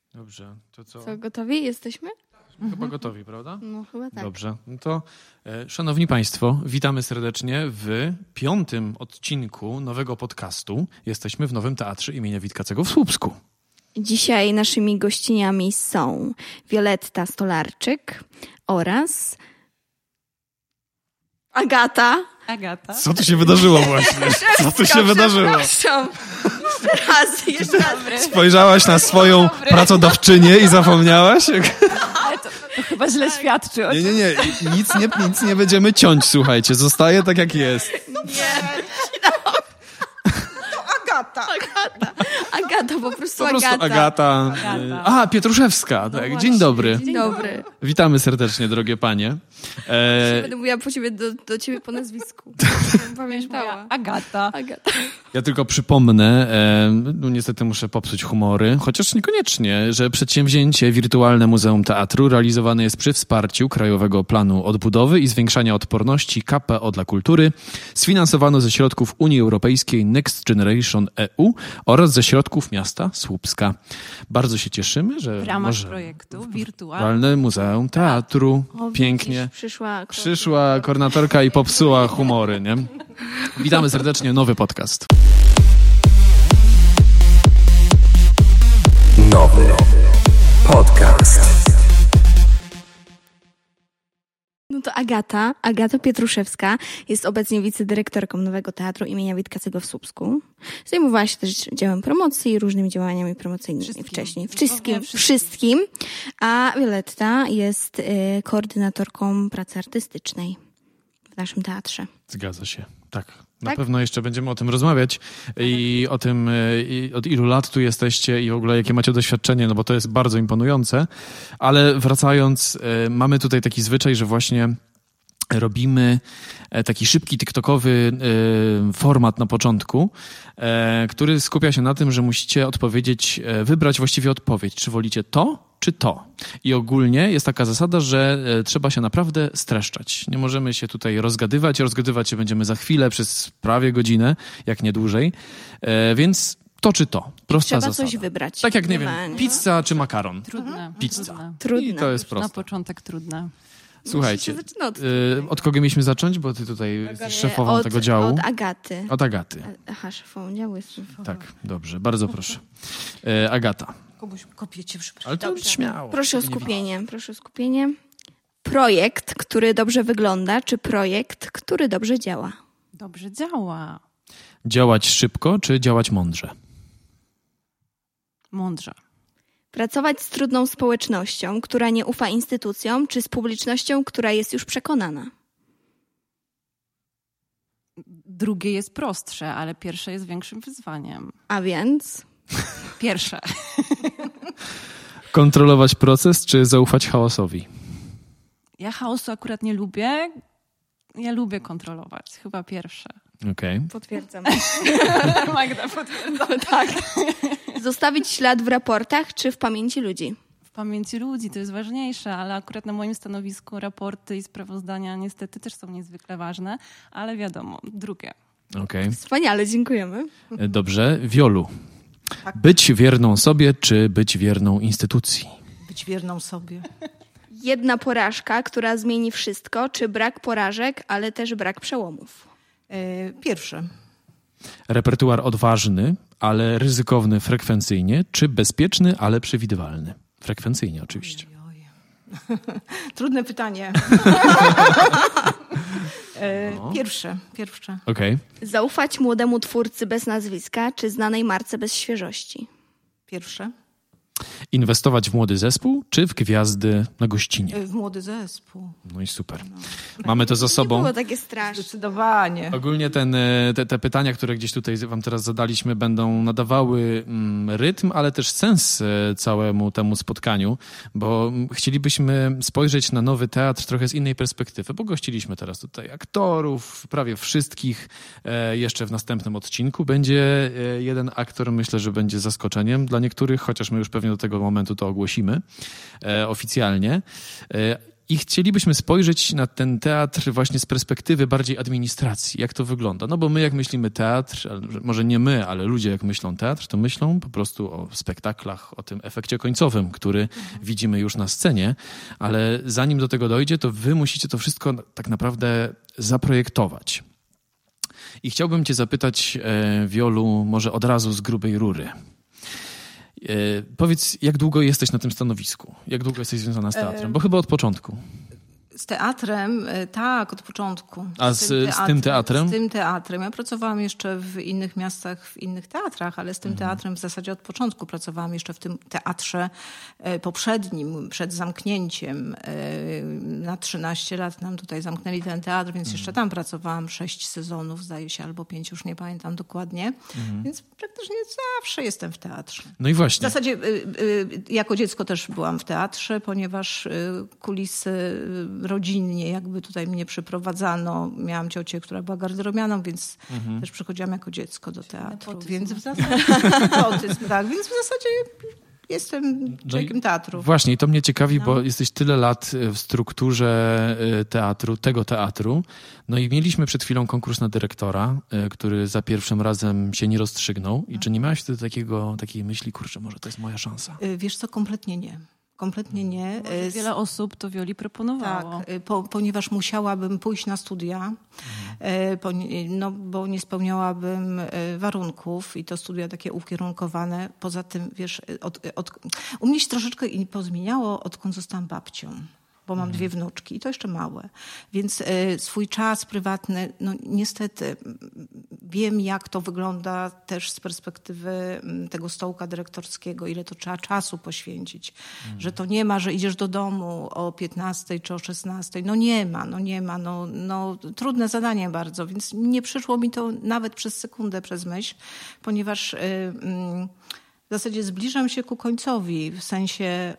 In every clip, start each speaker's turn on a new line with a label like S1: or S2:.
S1: Dobrze, to co?
S2: Co, gotowi jesteśmy?
S1: Chyba gotowi, prawda?
S2: No chyba tak.
S1: Dobrze, no to szanowni państwo, witamy serdecznie w 5. odcinku nowego podcastu. Jesteśmy w Nowym Teatrze imienia Witkacego w Słupsku.
S2: Dzisiaj naszymi gościniami są Wioletta Stolarczyk oraz Agata.
S1: Co tu się wydarzyło właśnie? Co tu się wydarzyło?
S2: Przepraszam. Jeszcze raz.
S1: Spojrzałaś na swoją pracodawczynię i zapomniałaś?
S3: Ale to chyba źle świadczy.
S1: Nie. Nic nie będziemy ciąć, słuchajcie. Zostaje tak, jak jest.
S2: Agata, po prostu
S1: Po prostu
S2: Agata.
S1: Agata. A, Pietruszewska. Tak.
S2: No
S1: Dzień dobry.
S2: Dzień dobry.
S1: Witamy serdecznie, drogie panie.
S2: Będę mówiła do ciebie po nazwisku. Pamiętała.
S3: Agata.
S1: Ja tylko przypomnę, no niestety muszę popsuć humory, chociaż niekoniecznie, że przedsięwzięcie Wirtualne Muzeum Teatru realizowane jest przy wsparciu Krajowego Planu Odbudowy i Zwiększania Odporności KPO dla Kultury, sfinansowano ze środków Unii Europejskiej Next Generation EU oraz ze środków miasta Słupska. Bardzo się cieszymy, że
S3: W ramach projektu
S1: Wirtualne Muzeum Teatru. Pięknie. Przyszła koordynatorka i popsuła humory, nie? Witamy serdecznie, nowy podcast.
S4: Nowy podcast.
S2: No to Agata Pietruszewska jest obecnie wicedyrektorką Nowego Teatru imienia Witkacego w Słupsku. Zajmowała się też działem promocji i różnymi działaniami promocyjnymi wcześniej. Wszystkim. A Wioletta jest koordynatorką pracy artystycznej w naszym teatrze.
S1: Zgadza się, tak. Na pewno jeszcze będziemy o tym rozmawiać i o tym, od ilu lat tu jesteście i w ogóle jakie macie doświadczenie, no bo to jest bardzo imponujące. Ale wracając, mamy tutaj taki zwyczaj, że właśnie robimy taki szybki tiktokowy format na początku, który skupia się na tym, że musicie wybrać właściwie odpowiedź, czy wolicie to, czy to. I ogólnie jest taka zasada, że trzeba się naprawdę streszczać. Nie możemy się tutaj rozgadywać. Rozgadywać się będziemy za chwilę, przez prawie godzinę, jak nie dłużej. Więc to czy to. Prosta
S2: Trzeba
S1: zasada.
S2: coś wybrać.
S1: Tak jak, nie wiem, pizza czy makaron.
S3: Trudne.
S1: Pizza.
S2: Trudne.
S1: I to jest proste.
S3: Na początek trudne.
S1: Słuchajcie,
S2: od
S1: kogo mieliśmy zacząć? Bo ty tutaj jesteś szefową tego działu.
S2: Od Agaty.
S1: Od Agaty.
S2: Aha, szefową działu jestem.
S1: Tak, dobrze, bardzo proszę. Agata.
S3: Komuś kopiecie, przepraszam.
S1: Ale to śmiało.
S2: Proszę o skupienie. Projekt, który dobrze wygląda, czy projekt, który dobrze działa?
S3: Dobrze działa.
S1: Działać szybko, czy działać mądrze?
S3: Mądrze.
S2: Pracować z trudną społecznością, która nie ufa instytucjom, czy z publicznością, która jest już przekonana?
S3: Drugie jest prostsze, ale pierwsze jest większym wyzwaniem.
S2: A więc?
S3: Pierwsze.
S1: Kontrolować proces, czy zaufać chaosowi?
S3: Ja chaosu akurat nie lubię. Ja lubię kontrolować. Chyba pierwsze.
S1: Okej.
S2: Potwierdzam.
S3: Magda potwierdza.
S2: Tak. Zostawić ślad w raportach, czy w pamięci ludzi?
S3: W pamięci ludzi to jest ważniejsze, ale akurat na moim stanowisku raporty i sprawozdania niestety też są niezwykle ważne, ale wiadomo, drugie.
S1: Okej.
S2: Wspaniale, dziękujemy.
S1: Dobrze. Wiolu. Być wierną sobie, czy być wierną instytucji?
S5: Być wierną sobie.
S2: Jedna porażka, która zmieni wszystko, czy brak porażek, ale też brak przełomów?
S5: Pierwsze.
S1: Repertuar odważny, ale ryzykowny frekwencyjnie, czy bezpieczny, ale przewidywalny? Frekwencyjnie oczywiście.
S5: Trudne pytanie. Pierwsze.
S1: Okej.
S2: Zaufać młodemu twórcy bez nazwiska, czy znanej marce bez świeżości?
S5: Pierwsze.
S1: Inwestować w młody zespół, czy w gwiazdy na gościnie?
S5: W młody zespół.
S1: No i super. Mamy to za sobą.
S2: Nie było takie straszne.
S5: Zdecydowanie.
S1: Ogólnie te pytania, które gdzieś tutaj wam teraz zadaliśmy, będą nadawały rytm, ale też sens całemu temu spotkaniu, bo chcielibyśmy spojrzeć na Nowy Teatr trochę z innej perspektywy, bo gościliśmy teraz tutaj aktorów, prawie wszystkich. Jeszcze w następnym odcinku będzie jeden aktor, myślę, że będzie zaskoczeniem dla niektórych, chociaż my już pewnie do tego momentu to ogłosimy oficjalnie. I chcielibyśmy spojrzeć na ten teatr właśnie z perspektywy bardziej administracji. Jak to wygląda? No bo my jak myślimy teatr, może nie my, ale ludzie jak myślą teatr, to myślą po prostu o spektaklach, o tym efekcie końcowym, który widzimy już na scenie, ale zanim do tego dojdzie, to wy musicie to wszystko tak naprawdę zaprojektować. I chciałbym cię zapytać, Wiolu, może od razu z grubej rury. Powiedz, jak długo jesteś na tym stanowisku? Jak długo jesteś związana z teatrem? Bo chyba od początku.
S5: Z teatrem, tak, od początku.
S1: A z tym teatrem?
S5: Z tym teatrem. Ja pracowałam jeszcze w innych miastach, w innych teatrach, ale z tym teatrem w zasadzie od początku pracowałam jeszcze w tym teatrze poprzednim, przed zamknięciem. Na 13 lat nam tutaj zamknęli ten teatr, więc jeszcze tam pracowałam 6 sezonów, zdaje się, albo 5, już nie pamiętam dokładnie. Więc praktycznie zawsze jestem w teatrze.
S1: No i właśnie.
S5: W zasadzie jako dziecko też byłam w teatrze, ponieważ kulisy rodzinnie jakby tutaj mnie przyprowadzano. Miałam ciocię, która była garderobianą, więc też przychodziłam jako dziecko do teatru.
S3: Nepotyzm.
S5: Więc w zasadzie więc w zasadzie jestem człowiekiem teatru.
S1: Właśnie, i to mnie ciekawi, bo jesteś tyle lat w strukturze teatru, tego teatru. No i mieliśmy przed chwilą konkurs na dyrektora, który za pierwszym razem się nie rozstrzygnął. I czy nie miałaś wtedy takiej myśli, kurczę, może to jest moja szansa?
S5: Wiesz co, kompletnie nie. Kompletnie nie.
S3: Wiele osób to Wioli proponowało.
S5: Tak, ponieważ musiałabym pójść na studia, bo nie spełniałabym warunków i to studia takie ukierunkowane. Poza tym, wiesz, u mnie się troszeczkę pozmieniało, odkąd zostałam babcią. Bo mam 2 wnuczki i to jeszcze małe. Więc swój czas prywatny, no niestety wiem, jak to wygląda też z perspektywy tego stołka dyrektorskiego, ile to trzeba czasu poświęcić. Że to nie ma, że idziesz do domu o 15 czy o 16. No nie ma. Trudne zadanie bardzo, więc nie przyszło mi to nawet przez sekundę przez myśl, ponieważ w zasadzie zbliżam się ku końcowi, w sensie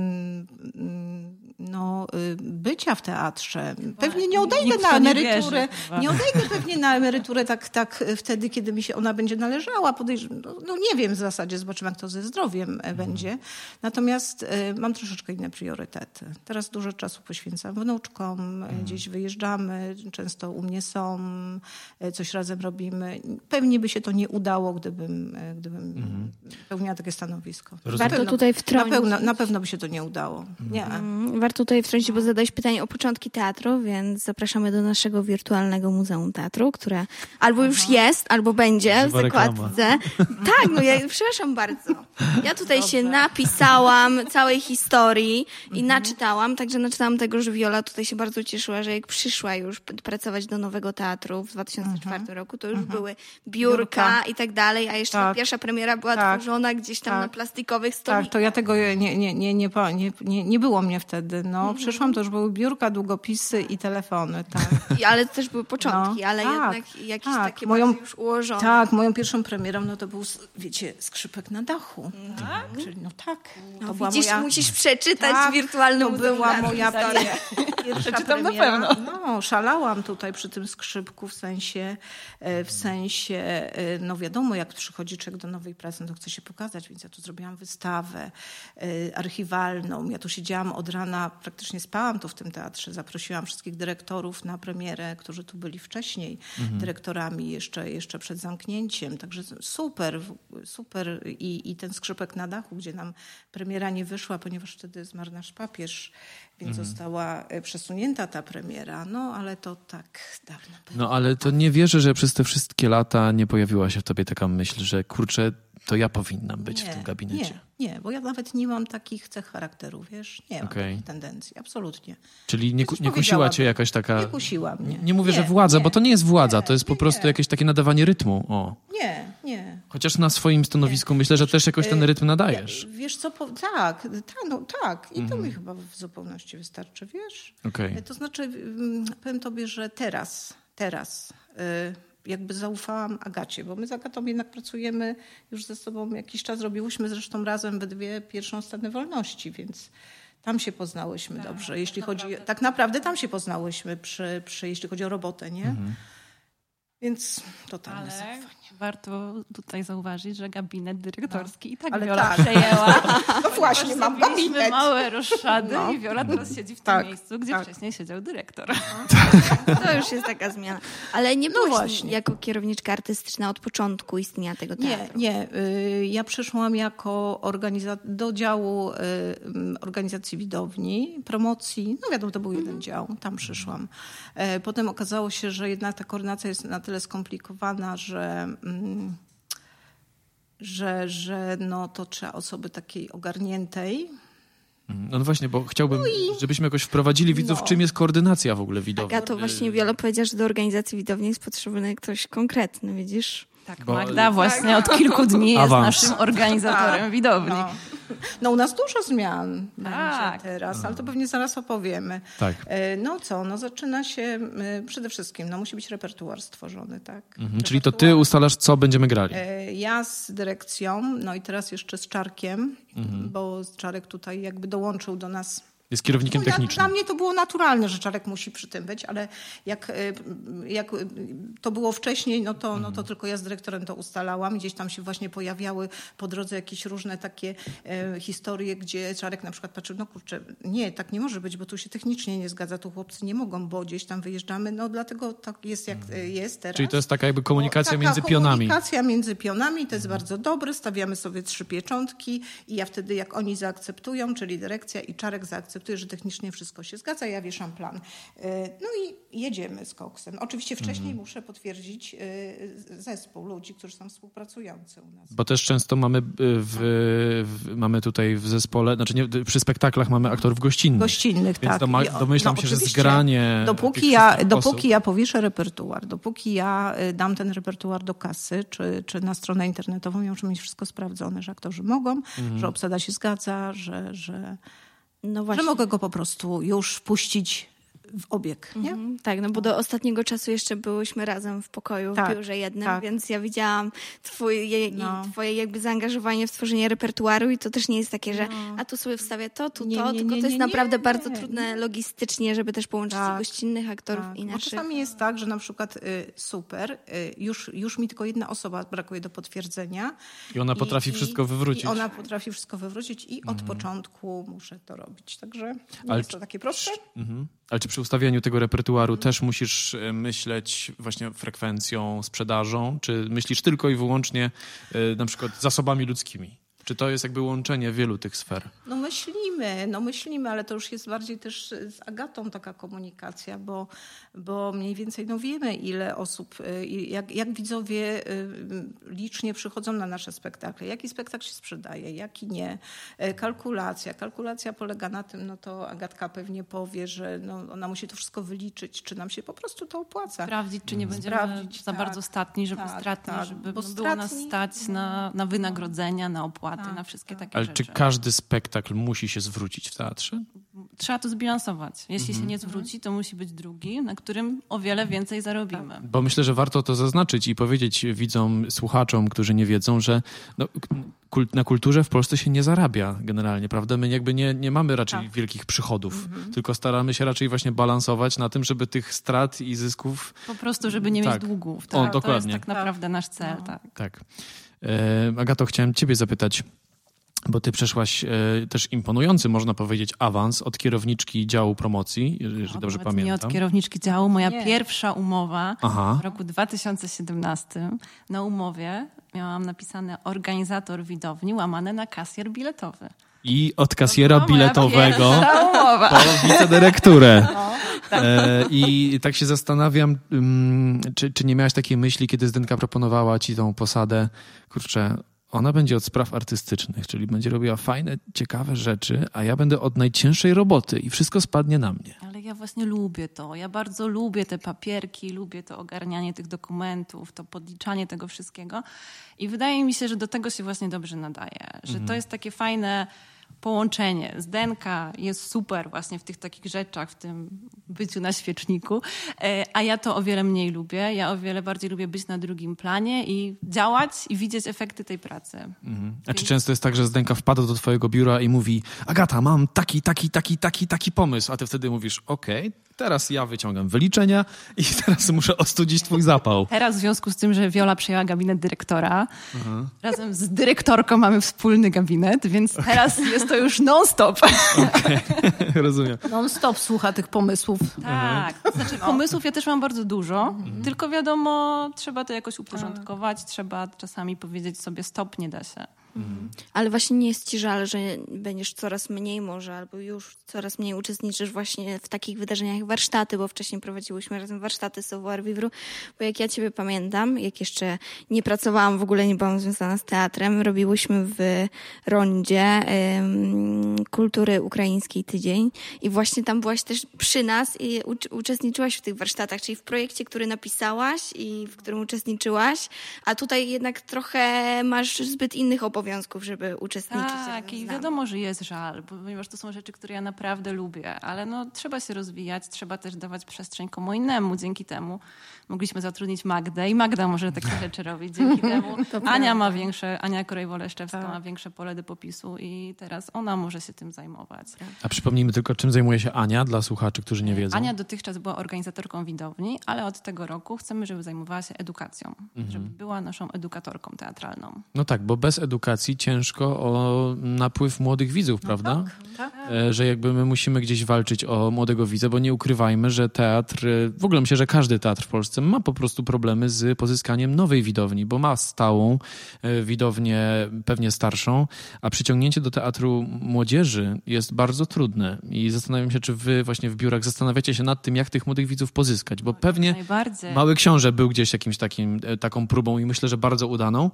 S5: bycia w teatrze. Pewnie nie odejdę na emeryturę. Nie odejdę pewnie na emeryturę tak wtedy, kiedy mi się ona będzie należała. Nie wiem w zasadzie, zobaczymy, jak to ze zdrowiem będzie. Natomiast mam troszeczkę inne priorytety. Teraz dużo czasu poświęcam wnuczkom, gdzieś wyjeżdżamy, często u mnie są, coś razem robimy. Pewnie by się to nie udało, gdybym pełniła takie stanowisko.
S2: Warto tutaj wtrącić.
S5: Na pewno by się to nie udało. Nie.
S2: Warto tutaj wtrącić, bo zadałeś pytanie o początki teatru, więc zapraszamy do naszego wirtualnego Muzeum Teatru, które albo już jest, albo będzie w zakładce. Tak, przepraszam bardzo. Ja tutaj się napisałam całej historii i naczytałam, także naczytałam tego, że Wiola tutaj się bardzo cieszyła, że jak przyszła już pracować do nowego teatru w 2004 roku, to już były biurka i tak dalej, a jeszcze pierwsza premiera była tworzona gdzieś tam na plastikowych stolikach.
S5: Tak, to ja tego nie było mnie wtedy. Przyszłam, to już były biurka, długopisy i telefony. Tak.
S2: Ale to też były początki, ale jednak jakieś takie bardziej już ułożone.
S5: Tak, moją pierwszą premierą to był, wiecie, Skrzypek na dachu. Tak? Czyli, to była
S2: widzisz, musisz przeczytać wirtualną
S5: to była moja pierwsza premiera. Na pewno. Szalałam tutaj przy tym skrzypku, w sensie, wiadomo, jak przychodzi człowiek do nowej pracy, to chce się pokazać, więc ja tu zrobiłam wystawę archiwalną. Ja tu siedziałam od rana, praktycznie spałam tu w tym teatrze. Zaprosiłam wszystkich dyrektorów na premierę, którzy tu byli wcześniej dyrektorami jeszcze przed zamknięciem. Także super. I ten Skrzypek na dachu, gdzie nam premiera nie wyszła, ponieważ wtedy zmarł nasz papież, więc została przesunięta ta premiera. Ale to tak dawno było.
S1: Ale to nie wierzę, że przez te wszystkie lata nie pojawiła się w tobie taka myśl, że kurczę, to ja powinnam być w tym gabinecie.
S5: Nie, bo ja nawet nie mam takich cech charakteru, wiesz? Nie mam takich tendencji, absolutnie.
S1: Czyli nie kusiła cię jakaś taka...
S5: Nie kusiła mnie.
S1: Nie mówię, że władza, bo to nie jest władza, to jest po prostu jakieś takie nadawanie rytmu. O.
S5: Nie.
S1: Chociaż na swoim stanowisku myślę, że też jakoś ten rytm nadajesz.
S5: Wiesz co, tak. I to mi chyba w zupełności wystarczy, wiesz?
S1: Okay.
S5: To znaczy, powiem tobie, że teraz jakby zaufałam Agacie, bo my z Agatą jednak pracujemy już ze sobą jakiś czas, robiłyśmy zresztą razem we 2 pierwszą scenę wolności, więc tam się poznałyśmy dobrze. Tak naprawdę tam się poznałyśmy, jeśli chodzi o robotę, nie? Więc totalne zaufanie.
S3: Warto tutaj zauważyć, że gabinet dyrektorski i tak Wiola przejęła.
S5: właśnie, mam
S3: Zrobiliśmy
S5: gabinet.
S3: małe roszady i Wiola teraz siedzi w tym miejscu, gdzie wcześniej siedział dyrektor.
S2: To już jest taka zmiana. Ale nie byłaś
S5: właśnie.
S2: jako kierowniczka artystyczna od początku istnienia tego teatru.
S5: Nie. Ja przyszłam jako do działu organizacji widowni, promocji. No wiadomo, to był jeden dział. Tam przyszłam. Potem okazało się, że jednak ta koordynacja jest na tyle skomplikowana, że no, to trzeba osoby takiej ogarniętej.
S1: No właśnie, bo chciałbym, żebyśmy jakoś wprowadzili widzów, czym jest koordynacja w ogóle widowni.
S2: Agato, właśnie Wiola powiedziała, że do organizacji widowni jest potrzebny ktoś konkretny, widzisz?
S3: Tak,
S1: Bo-
S3: Magda właśnie od kilku dni jest
S1: Awans.
S3: naszym organizatorem widowni.
S5: No u nas dużo zmian
S3: Tak.
S5: będzie teraz, ale to pewnie zaraz opowiemy.
S1: Tak.
S5: No zaczyna się przede wszystkim, musi być repertuar stworzony, tak?
S1: Czyli to ty ustalasz, co będziemy grali.
S5: Ja z dyrekcją, no i teraz jeszcze z Czarkiem, bo Czarek tutaj jakby dołączył do nas.
S1: Jest kierownikiem technicznym.
S5: Dla mnie to było naturalne, że Czarek musi przy tym być, ale jak to było wcześniej, no to tylko ja z dyrektorem to ustalałam. Gdzieś tam się właśnie pojawiały po drodze jakieś różne takie historie, gdzie Czarek na przykład patrzył, no kurczę, nie, tak nie może być, bo tu się technicznie nie zgadza, tu chłopcy nie mogą, bo gdzieś tam wyjeżdżamy, no dlatego tak jest jak jest teraz.
S1: Czyli to jest taka jakby komunikacja
S5: Taka
S1: między pionami.
S5: Komunikacja między pionami, to jest bardzo dobre, stawiamy sobie 3 pieczątki i ja wtedy jak oni zaakceptują, czyli dyrekcja i Czarek zaakceptuje, że technicznie wszystko się zgadza, ja wieszam plan. No i jedziemy z koksem. Oczywiście wcześniej muszę potwierdzić zespół ludzi, którzy są współpracujący u nas.
S1: Bo też często mamy mamy tutaj w zespole, znaczy nie, przy spektaklach mamy aktorów gościnnych.
S5: Gościnnych,
S1: Więc
S5: tak.
S1: domyślam się, że
S5: oczywiście.
S1: zgranie
S5: Dopóki ja powieszę repertuar, dopóki ja dam ten repertuar do kasy, czy na stronę internetową, ja muszę mieć wszystko sprawdzone, że aktorzy mogą, że obsada się zgadza, że mogę go po prostu już wpuścić w obieg, nie?
S2: Tak, no bo do ostatniego czasu jeszcze byłyśmy razem w pokoju, w biurze jednym, więc ja widziałam twoje jakby zaangażowanie w tworzenie repertuaru i to też nie jest takie, że a tu sobie wstawię to, tylko to jest naprawdę bardzo trudne logistycznie, żeby też połączyć gościnnych aktorów i
S5: Bo
S2: naszych.
S5: czasami jest tak, że na przykład już mi tylko jedna osoba brakuje do potwierdzenia.
S1: I ona potrafi wszystko wywrócić.
S5: I ona potrafi wszystko wywrócić i od początku muszę to robić. Także nie jest to takie proste.
S1: Ale czy przy ustawianiu tego repertuaru też musisz myśleć właśnie frekwencją, sprzedażą? Czy myślisz tylko i wyłącznie na przykład zasobami ludzkimi? Czy to jest jakby łączenie wielu tych sfer?
S5: No myślimy, ale to już jest bardziej też z Agatą taka komunikacja, bo mniej więcej wiemy, ile osób, jak widzowie licznie przychodzą na nasze spektakle, jaki spektakl się sprzedaje, jaki nie. Kalkulacja polega na tym, no to Agatka pewnie powie, że ona musi to wszystko wyliczyć, czy nam się po prostu to opłaca.
S3: Sprawdzić, czy nie będziemy za bardzo stratni, żeby było nas stać na wynagrodzenia, na opłaty, na wszystkie takie
S1: Ale
S3: rzeczy.
S1: czy każdy spektakl musi się zwrócić w teatrze?
S3: Trzeba to zbilansować. Jeśli się nie zwróci, to musi być drugi, na którym o wiele więcej zarobimy.
S1: Bo myślę, że warto to zaznaczyć i powiedzieć widzom, słuchaczom, którzy nie wiedzą, że na kulturze w Polsce się nie zarabia generalnie, prawda? My jakby nie mamy raczej wielkich przychodów, tylko staramy się raczej właśnie balansować na tym, żeby tych strat i zysków...
S3: Po prostu, żeby nie mieć długów.
S1: Dokładnie.
S3: To jest tak naprawdę nasz cel.
S1: Tak. Agato, chciałem ciebie zapytać, bo ty przeszłaś też imponujący, można powiedzieć, awans od kierowniczki działu promocji, jeżeli dobrze pamiętam.
S3: Nie od kierowniczki działu. Moja pierwsza umowa w roku 2017. Na umowie miałam napisane organizator widowni łamane na kasjer biletowy.
S1: I od kasjera biletowego
S3: umowa.
S1: po wicedyrekturę. I tak się zastanawiam, czy nie miałaś takiej myśli, kiedy Zdenka proponowała ci tą posadę, kurczę, ona będzie od spraw artystycznych, czyli będzie robiła fajne, ciekawe rzeczy, a ja będę od najcięższej roboty i wszystko spadnie na mnie.
S3: Ale ja właśnie lubię to. Ja bardzo lubię te papierki, lubię to ogarnianie tych dokumentów, to podliczanie tego wszystkiego. I wydaje mi się, że do tego się właśnie dobrze nadaje. Że to jest takie fajne połączenie. Zdenka jest super właśnie w tych takich rzeczach, w tym byciu na świeczniku, a ja to o wiele mniej lubię. Ja o wiele bardziej lubię być na drugim planie i działać i widzieć efekty tej pracy.
S1: A czy często jest tak, że Zdenka wpada do twojego biura i mówi: Agata, mam taki pomysł, a ty wtedy mówisz: okej, teraz ja wyciągam wyliczenia i teraz muszę ostudzić twój zapał.
S3: Teraz w związku z tym, że Wiola przejęła gabinet dyrektora, razem z dyrektorką mamy wspólny gabinet, więc teraz jest to już non-stop.
S1: Okay. Rozumiem.
S5: Non-stop słucha tych pomysłów.
S3: Tak, znaczy pomysłów ja też mam bardzo dużo, tylko wiadomo, trzeba to jakoś uporządkować, trzeba czasami powiedzieć sobie stop, nie da się.
S2: Ale właśnie nie jest ci żal, że będziesz coraz mniej może, albo już coraz mniej uczestniczysz właśnie w takich wydarzeniach jak warsztaty, bo wcześniej prowadziłyśmy razem warsztaty Savoir Vivre, bo jak ja ciebie pamiętam, jak jeszcze nie pracowałam, w ogóle nie byłam związana z teatrem, robiłyśmy w Rondzie kultury ukraińskiej tydzień i właśnie tam byłaś też przy nas i uczestniczyłaś w tych warsztatach, czyli w projekcie, który napisałaś i w którym uczestniczyłaś, a tutaj jednak trochę masz zbyt innych obowiązków, żeby uczestniczyć.
S3: Tak, i wiadomo, że jest żal, ponieważ to są rzeczy, które ja naprawdę lubię, ale no, trzeba się rozwijać, trzeba też dawać przestrzeń komu innemu. Dzięki temu mogliśmy zatrudnić Magdę i Magda może takie rzeczy robić. Dzięki temu Ania Korej-Woleszczewska ma większe pole do popisu i teraz ona może się tym zajmować.
S1: A przypomnijmy tylko, czym zajmuje się Ania dla słuchaczy, którzy nie wiedzą.
S3: Ania dotychczas była organizatorką widowni, ale od tego roku chcemy, żeby zajmowała się edukacją, żeby była naszą edukatorką teatralną.
S1: No tak, bo bez edukacji ciężko o napływ młodych widzów, prawda?
S5: Tak.
S1: Że jakby my musimy gdzieś walczyć o młodego widza, bo nie ukrywajmy, że teatr, w ogóle myślę, że każdy teatr w Polsce ma po prostu problemy z pozyskaniem nowej widowni, bo ma stałą widownię, pewnie starszą, a przyciągnięcie do teatru młodzieży jest bardzo trudne i zastanawiam się, czy wy właśnie w biurach zastanawiacie się nad tym, jak tych młodych widzów pozyskać, bo pewnie Mały Książę był gdzieś jakimś taką próbą i myślę, że bardzo udaną.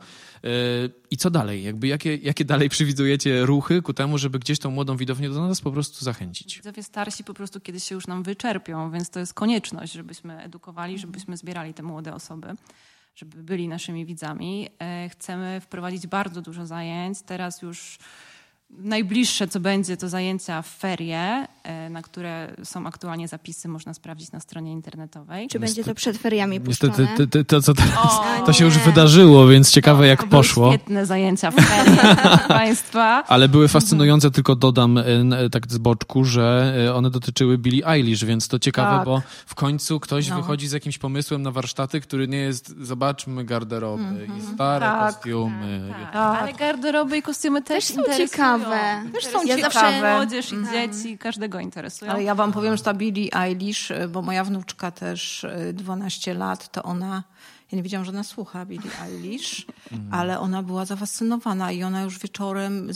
S1: I co dalej? Jakby jakie dalej przewidujecie ruchy ku temu, żeby gdzieś tą młodą widownię do nas po prostu zachęcić?
S3: Widzowie starsi po prostu kiedyś się już nam wyczerpią, więc to jest konieczność, żebyśmy edukowali, żebyśmy zbierali te młode osoby, żeby byli naszymi widzami. Chcemy wprowadzić bardzo dużo zajęć. Teraz już najbliższe, co będzie, to zajęcia w ferie, na które są aktualnie zapisy, można sprawdzić na stronie internetowej.
S2: Czy będzie to przed feriami puszczone?
S1: Niestety, to co teraz, to się już wydarzyło, więc ciekawe jak poszło.
S3: Świetne zajęcia w ferie, proszę Państwa.
S1: Ale były fascynujące, tylko dodam tak z boczku, że one dotyczyły Billie Eilish, więc to ciekawe, bo w końcu ktoś wychodzi z jakimś pomysłem na warsztaty, który nie jest, zobaczmy garderoby i stare kostiumy.
S3: Ale garderoby i kostiumy też
S2: są ciekawe.
S5: Też są
S3: ciekawe.
S5: ciekawe.
S3: Młodzież i dzieci, każdego interesują.
S5: Ale ja wam powiem, że ta Billie Eilish, bo moja wnuczka też 12 lat, to ona... Ja nie wiedziałam, że ona słucha Billie Eilish, ale ona była zafascynowana i ona już wieczorem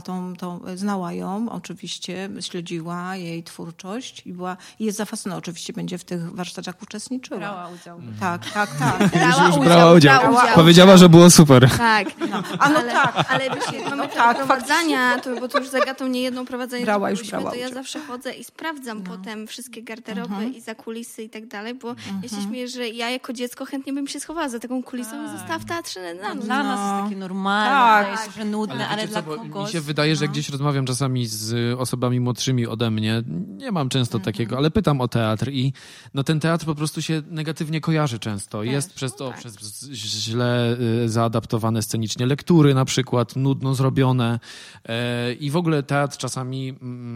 S5: znała ją, oczywiście, śledziła jej twórczość i jest zafascynowana. Oczywiście będzie w tych warsztatach uczestniczyła.
S3: Brała udział.
S5: Tak.
S1: Brała udział. Powiedziała, że było super.
S2: Tak.
S5: Ale
S2: wiesz, mamy prowadzenia, bo to już z Agatą niejedną prowadzenie
S5: brała
S2: to ja
S5: udział.
S2: zawsze chodzę i sprawdzam potem wszystkie garderoby i zakulisy i tak dalej, bo ja się śmieję, że ja jako dziecko chętnie bym się schowała za taką kulisą i została w teatrze na noc.
S3: Dla nas jest takie normalne, wydaje się, że nudne, ale dla kogoś...
S1: Mi się wydaje, że gdzieś rozmawiam czasami z osobami młodszymi ode mnie. Nie mam często takiego, ale pytam o teatr i ten teatr po prostu się negatywnie kojarzy często. Jest przez źle zaadaptowane scenicznie lektury na przykład, nudno zrobione i w ogóle teatr czasami...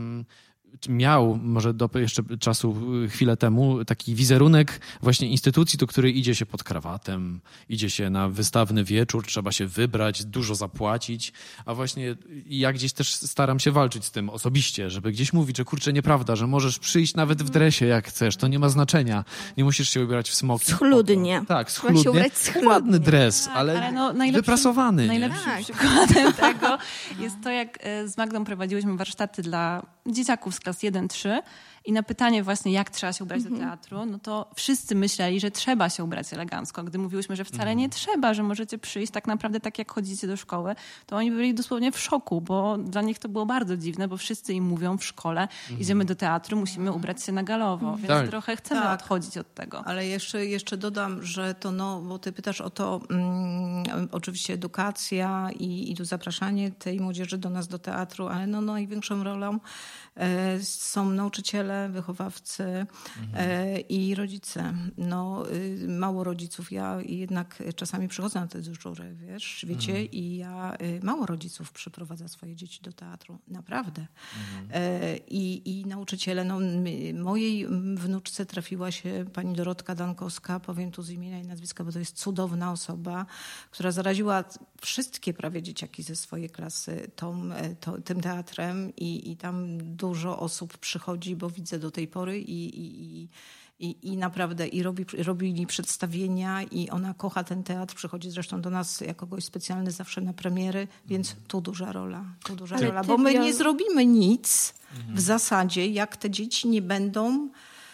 S1: miał może do jeszcze czasu, chwilę temu, taki wizerunek właśnie instytucji, do której idzie się pod krawatem, idzie się na wystawny wieczór, trzeba się wybrać, dużo zapłacić, a właśnie ja gdzieś też staram się walczyć z tym osobiście, żeby gdzieś mówić, że kurczę, nieprawda, że możesz przyjść nawet w dresie jak chcesz, to nie ma znaczenia, nie musisz się ubierać w smoki.
S2: Schludnie.
S1: Tak, schludnie. Ładny dres, ale wyprasowany.
S3: Najlepszym przykładem tego jest to, jak z Magdą prowadziłyśmy warsztaty dla dzieciaków z klas 1-3 i na pytanie właśnie, jak trzeba się ubrać do teatru, no to wszyscy myśleli, że trzeba się ubrać elegancko. Gdy mówiłyśmy, że wcale nie trzeba, że możecie przyjść tak naprawdę tak, jak chodzicie do szkoły, to oni byli dosłownie w szoku, bo dla nich to było bardzo dziwne, bo wszyscy im mówią w szkole, idziemy do teatru, musimy ubrać się na galowo, więc trochę chcemy odchodzić od tego.
S5: Ale jeszcze dodam, że to bo ty pytasz o to, oczywiście edukacja i tu zapraszanie tej młodzieży do nas do teatru, ale największą rolą Są nauczyciele, wychowawcy i rodzice. No, mało rodziców. Ja jednak czasami przychodzę na te dyżury, wiecie, i ja mało rodziców przyprowadza swoje dzieci do teatru. Naprawdę. I nauczyciele, no, mojej wnuczce trafiła się pani Dorotka Dankowska, powiem tu z imienia i nazwiska, bo to jest cudowna osoba, która zaraziła wszystkie prawie dzieciaki ze swojej klasy tym teatrem i tam dużo osób przychodzi, bo widzę do tej pory i naprawdę robili przedstawienia i ona kocha ten teatr, przychodzi zresztą do nas jako gość specjalny zawsze na premiery, więc tu duża rola, bo my nie zrobimy nic w zasadzie, jak te dzieci nie będą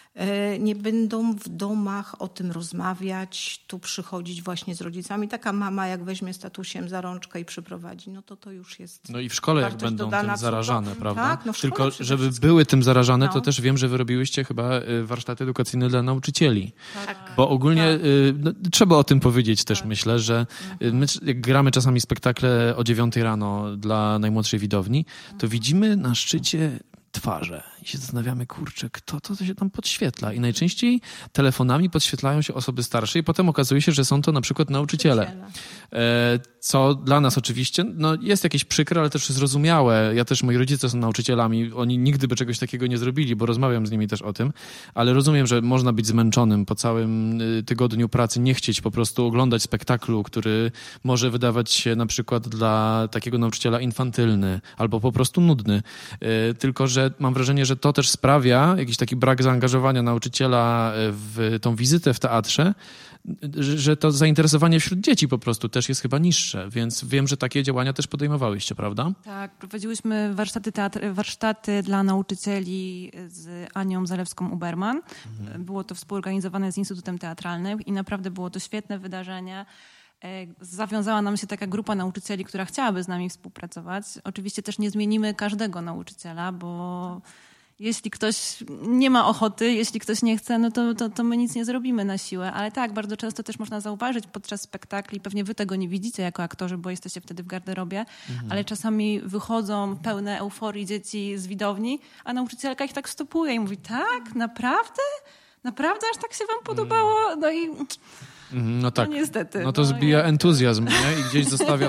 S5: w domach o tym rozmawiać, tu przychodzić właśnie z rodzicami. Taka mama, jak weźmie z tatusiem za rączkę i przyprowadzi, no to już jest.
S1: No i w szkole jak będą tym zarażane, prawda?
S5: Tak, no
S1: tylko żeby były tym zarażane, to też wiem, że wy robiłyście chyba warsztaty edukacyjne dla nauczycieli. Tak. Bo ogólnie trzeba o tym powiedzieć też, myślę, że my jak gramy czasami spektakle o 9 rano dla najmłodszej widowni, to widzimy na szczycie twarze i się zastanawiamy, kurczę, kto to się tam podświetla. I najczęściej telefonami podświetlają się osoby starsze i potem okazuje się, że są to na przykład nauczyciele. Co dla nas oczywiście jest jakieś przykre, ale też zrozumiałe. Ja też, moi rodzice są nauczycielami, oni nigdy by czegoś takiego nie zrobili, bo rozmawiam z nimi też o tym, ale rozumiem, że można być zmęczonym po całym tygodniu pracy, nie chcieć po prostu oglądać spektaklu, który może wydawać się na przykład dla takiego nauczyciela infantylny albo po prostu nudny. Tylko że mam wrażenie, że to też sprawia jakiś taki brak zaangażowania nauczyciela w tą wizytę w teatrze, że to zainteresowanie wśród dzieci po prostu też jest chyba niższe, więc wiem, że takie działania też podejmowałyście, prawda?
S3: Tak, prowadziłyśmy warsztaty dla nauczycieli z Anią Zalewską-Uberman. Było to współorganizowane z Instytutem Teatralnym i naprawdę było to świetne wydarzenie. Zawiązała nam się taka grupa nauczycieli, która chciałaby z nami współpracować. Oczywiście też nie zmienimy każdego nauczyciela, bo jeśli ktoś nie ma ochoty, jeśli ktoś nie chce, no to my nic nie zrobimy na siłę. Ale tak, bardzo często też można zauważyć podczas spektakli, pewnie wy tego nie widzicie jako aktorzy, bo jesteście wtedy w garderobie, ale czasami wychodzą pełne euforii dzieci z widowni, a nauczycielka ich tak stopuje i mówi, tak? Naprawdę? Naprawdę aż tak się wam podobało? No i...
S1: No tak.
S3: No niestety.
S1: No to zbija entuzjazm, nie? I gdzieś zostawia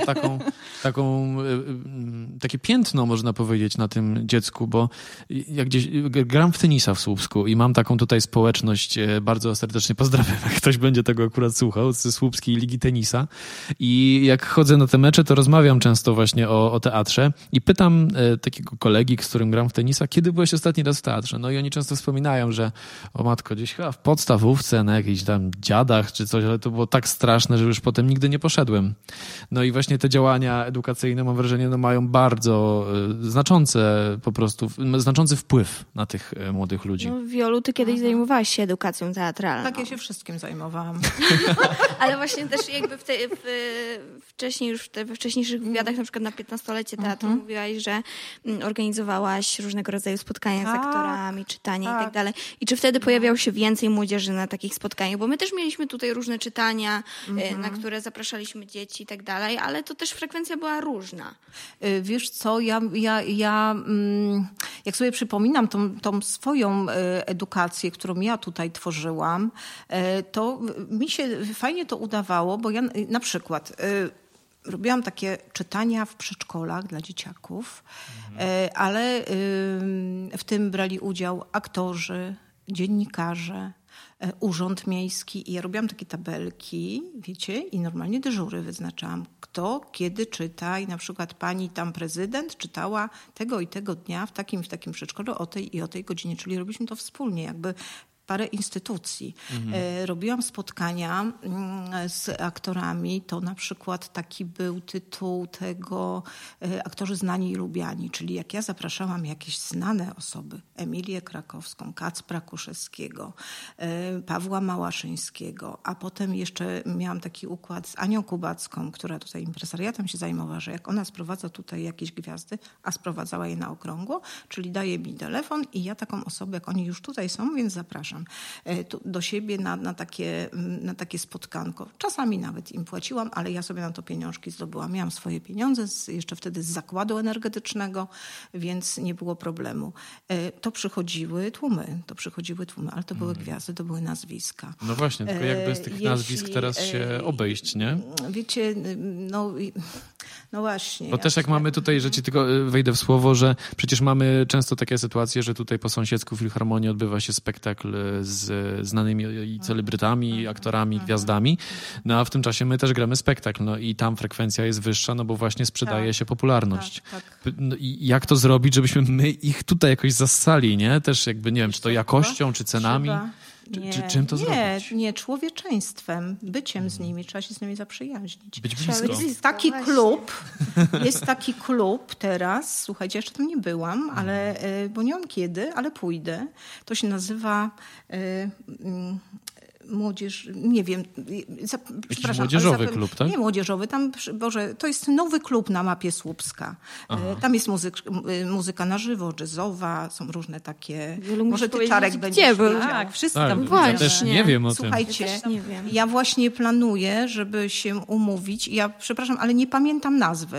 S1: takie piętno, można powiedzieć, na tym dziecku, bo jak gdzieś gram w tenisa w Słupsku i mam taką tutaj społeczność, bardzo serdecznie pozdrawiam, jak ktoś będzie tego akurat słuchał, ze Słupskiej Ligi Tenisa. I jak chodzę na te mecze, to rozmawiam często właśnie o teatrze i pytam takiego kolegi, z którym gram w tenisa, kiedy byłeś ostatni raz w teatrze? No i oni często wspominają, że o matko, gdzieś chyba w podstawówce, na jakichś tam dziadach czy coś, ale to było tak straszne, że już potem nigdy nie poszedłem. No i właśnie te działania edukacyjne, mam wrażenie, mają bardzo znaczący wpływ na tych młodych ludzi.
S2: No, Wiolu, ty kiedyś zajmowałaś się edukacją teatralną.
S5: Tak, ja się wszystkim zajmowałam.
S2: Ale właśnie też jakby we wcześniejszych wywiadach, na przykład na 15-lecie teatru mówiłaś, że organizowałaś różnego rodzaju spotkania z aktorami, czytania i tak dalej. I czy wtedy pojawiało się więcej młodzieży na takich spotkaniach? Bo my też mieliśmy tutaj różne czytania, na które zapraszaliśmy dzieci i tak dalej, ale to też frekwencja była różna.
S5: Wiesz co, ja jak sobie przypominam tą swoją edukację, którą ja tutaj tworzyłam, to mi się fajnie to udawało, bo ja na przykład robiłam takie czytania w przedszkolach dla dzieciaków, ale w tym brali udział aktorzy, dziennikarze, urząd miejski i ja robiłam takie tabelki, wiecie, i normalnie dyżury wyznaczałam, kto kiedy czyta i na przykład pani tam prezydent czytała tego i tego dnia w takim przedszkolu o tej i o tej godzinie, czyli robiliśmy to wspólnie, jakby parę instytucji. Robiłam spotkania z aktorami. To na przykład taki był tytuł tego Aktorzy znani i lubiani. Czyli jak ja zapraszałam jakieś znane osoby, Emilię Krakowską, Kacpra Kuszewskiego, Pawła Małaszyńskiego, a potem jeszcze miałam taki układ z Anią Kubacką, która tutaj impresariatem się zajmowała, że jak ona sprowadza tutaj jakieś gwiazdy, a sprowadzała je na okrągło, czyli daje mi telefon i ja taką osobę, jak oni już tutaj są, więc zapraszam. do siebie na takie spotkanko. Czasami nawet im płaciłam, ale ja sobie na to pieniążki zdobyłam. Miałam swoje pieniądze, jeszcze wtedy z zakładu energetycznego, więc nie było problemu. To przychodziły tłumy, ale to były gwiazdy, to były nazwiska.
S1: No właśnie, tylko jak bez tych nazwisk teraz się obejść, nie?
S5: Wiecie, no właśnie.
S1: Bo też jak mamy tutaj, że ci tylko wejdę w słowo, że przecież mamy często takie sytuacje, że tutaj po sąsiedzku w Filharmonii odbywa się spektakl z znanymi i celebrytami, aktorami, gwiazdami, no a w tym czasie my też gramy spektakl, no i tam frekwencja jest wyższa, no bo właśnie sprzedaje się popularność.
S5: Tak.
S1: No i jak to zrobić, żebyśmy my ich tutaj jakoś zassali, nie? Też jakby, nie wiem, czy to jakością, czy cenami? Czym to zrobić?
S5: Nie, człowieczeństwem, byciem z nimi, trzeba się z nimi zaprzyjaźnić.
S1: Być blisko.
S5: Jest taki klub teraz, słuchajcie, jeszcze tam nie byłam, ale, bo nie mam kiedy, ale pójdę. To się nazywa... Młodzież, nie wiem, przepraszam.
S1: Młodzieżowy klub, tak?
S5: Nie młodzieżowy, tam, Boże, to jest nowy klub na mapie Słupska. Tam jest muzyka na żywo, jazzowa, są różne takie...
S2: Może
S5: ty, Czarek, będziesz
S2: gdzie był?
S3: Tak, wszyscy
S1: tak,
S3: tam
S1: ja też nie wiem o tym.
S5: Słuchajcie,
S2: nie wiem.
S5: ja właśnie planuję, żeby się umówić. Ja przepraszam, ale nie pamiętam nazwy.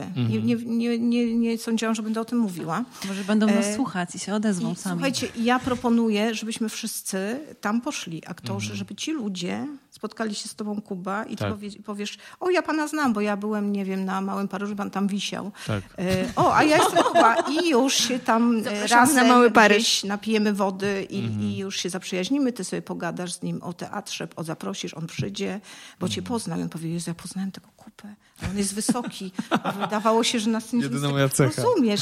S5: Nie sądziłam, że będę o tym mówiła.
S3: Może będą nas słuchać i się odezwą sami.
S5: Słuchajcie, ja proponuję, żebyśmy wszyscy tam poszli, aktorzy, żeby ci ludzie spotkali się z tobą, Kuba, i ty powiesz, ja pana znam, bo ja byłem, nie wiem, na Małym Paryżu, pan tam wisiał.
S1: Tak.
S5: A ja jestem Kuba. I już się tam razem
S2: na Mały Paryż.
S5: napijemy wody i już się zaprzyjaźnimy. Ty sobie pogadasz z nim o teatrze, zaprosisz, on przyjdzie, bo cię poznał. I on powie, Jezu, ja poznałem tego Kubę. On jest wysoki. Wydawało się, że nas nie rozumiesz.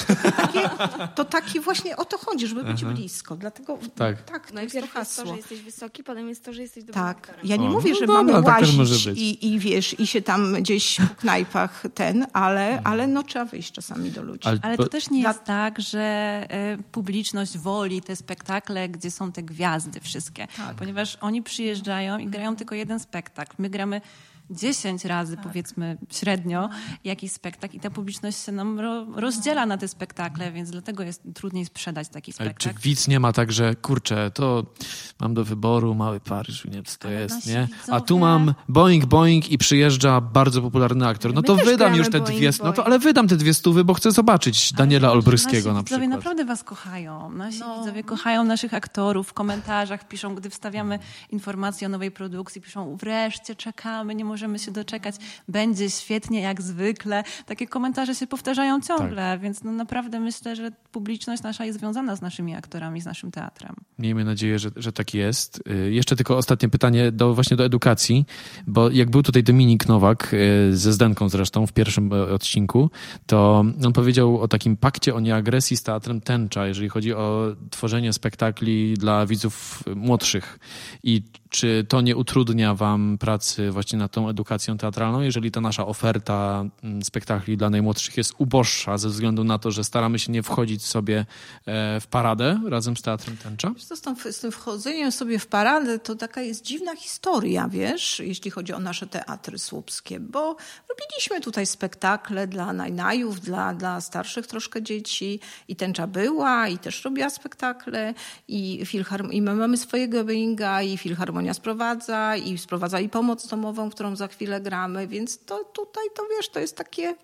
S5: To taki właśnie o to chodzi, żeby być blisko. Dlatego tak to jest to hasło.
S2: To, że jesteś wysoki, potem jest to, że jesteś dobrym aktorem.
S5: Ja nie mówię, że
S1: dobra,
S5: mamy
S1: tak
S5: łazić i wiesz, i się tam gdzieś w knajpach ale no trzeba wyjść czasami do ludzi.
S3: Ale to też nie jest tak, że publiczność woli te spektakle, gdzie są te gwiazdy wszystkie. Ponieważ oni przyjeżdżają i grają tylko jeden spektakl. My gramy 10 razy, powiedzmy, średnio jakiś spektakl i ta publiczność się nam rozdziela na te spektakle, więc dlatego jest trudniej sprzedać taki spektakl.
S1: Ale czy widz nie ma tak, że kurczę, to mam do wyboru Mały Paryż, nie co to jest, nie? A tu mam boing, boing i przyjeżdża bardzo popularny aktor. No to wydam już te ale wydam te 200, bo chcę zobaczyć Daniela Olbryskiego na przykład.
S3: Widzowie naprawdę was kochają. Nasi widzowie kochają naszych aktorów. W komentarzach piszą, gdy wstawiamy informacje o nowej produkcji, piszą, wreszcie czekamy, nie możemy się doczekać, będzie świetnie jak zwykle. Takie komentarze się powtarzają ciągle, więc naprawdę myślę, że publiczność nasza jest związana z naszymi aktorami, z naszym teatrem.
S1: Miejmy nadzieję, że tak jest. Jeszcze tylko ostatnie pytanie właśnie do edukacji, bo jak był tutaj Dominik Nowak, ze Zdenką zresztą, w pierwszym odcinku, to on powiedział o takim pakcie o nieagresji z teatrem Tęcza, jeżeli chodzi o tworzenie spektakli dla widzów młodszych. I czy to nie utrudnia wam pracy właśnie nad tą edukacją teatralną, jeżeli ta nasza oferta spektakli dla najmłodszych jest uboższa ze względu na to, że staramy się nie wchodzić sobie w paradę razem z Teatrem Tęcza?
S5: Z tym wchodzeniem sobie w paradę to taka jest dziwna historia, wiesz, jeśli chodzi o nasze teatry słupskie, bo robiliśmy tutaj spektakle dla najnajów, dla starszych troszkę dzieci i Tęcza była i też robiła spektakle i my mamy swojego Boeinga i Filharmonia sprowadza i pomoc domową, którą za chwilę gramy, więc to tutaj, to wiesz, to jest takie...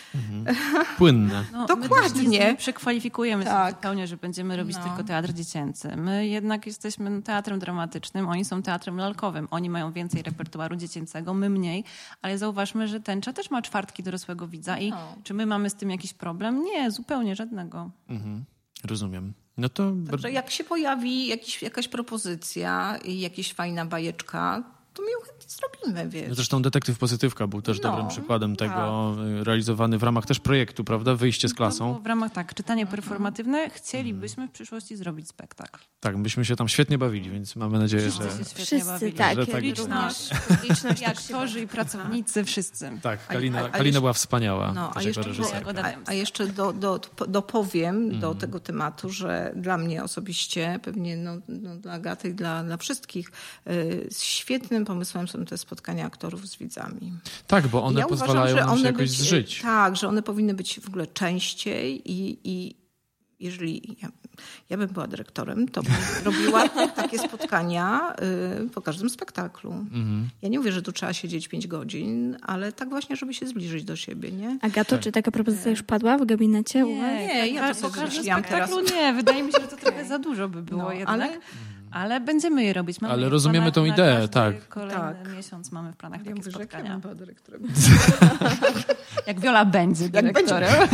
S1: Płynne.
S5: Dokładnie.
S3: My przekwalifikujemy się zupełnie, że będziemy robić tylko teatr dziecięcy. My jednak jesteśmy teatrem dramatycznym, oni są teatrem lalkowym. Oni mają więcej repertuaru dziecięcego, my mniej, ale zauważmy, że Tęcza też ma czwartki dorosłego widza i czy my mamy z tym jakiś problem? Nie, zupełnie żadnego.
S1: Rozumiem. No to...
S5: Także jak się pojawi jakaś propozycja i jakaś fajna bajeczka, to my ją chętnie zrobimy, wiesz.
S1: Zresztą Detektyw Pozytywka był też dobrym przykładem tego, realizowany w ramach też projektu, prawda? Wyjście z klasą.
S3: W ramach, czytanie performatywne. Chcielibyśmy w przyszłości zrobić spektakl.
S1: Tak, byśmy się tam świetnie bawili, więc mamy nadzieję, że...
S2: Wszyscy, tak.
S3: Publiczność, aktorzy i pracownicy, wszyscy.
S1: Tak, Kalina była wspaniała.
S5: A jeszcze dopowiem do tego tematu, że dla mnie osobiście, pewnie dla Agaty i dla wszystkich, świetnym pomysłem są te spotkania aktorów z widzami.
S1: Tak, bo one pozwalają nam się jakoś zżyć.
S5: Tak, że one powinny być w ogóle częściej i jeżeli ja bym była dyrektorem, to bym robiła takie spotkania po każdym spektaklu. Ja nie mówię, że tu trzeba siedzieć 5 godzin, ale tak właśnie, żeby się zbliżyć do siebie, nie?
S2: Agato, czy taka propozycja już padła w gabinecie?
S5: Nie, ja to
S3: po każdym
S5: wymyśliłam
S3: spektaklu nie. Wydaje mi się, że to trochę za dużo by było jednak. Ale będziemy je robić. Mamy
S1: Ale
S3: je w
S1: rozumiemy
S3: planach
S1: tą
S3: na
S1: ideę,
S3: każdy
S1: tak.
S3: Kolejny miesiąc mamy w planach takie
S5: mówię, że
S3: spotkania.
S5: ja była dyrektorem.
S3: Jak Wiola będzie dyrektorem.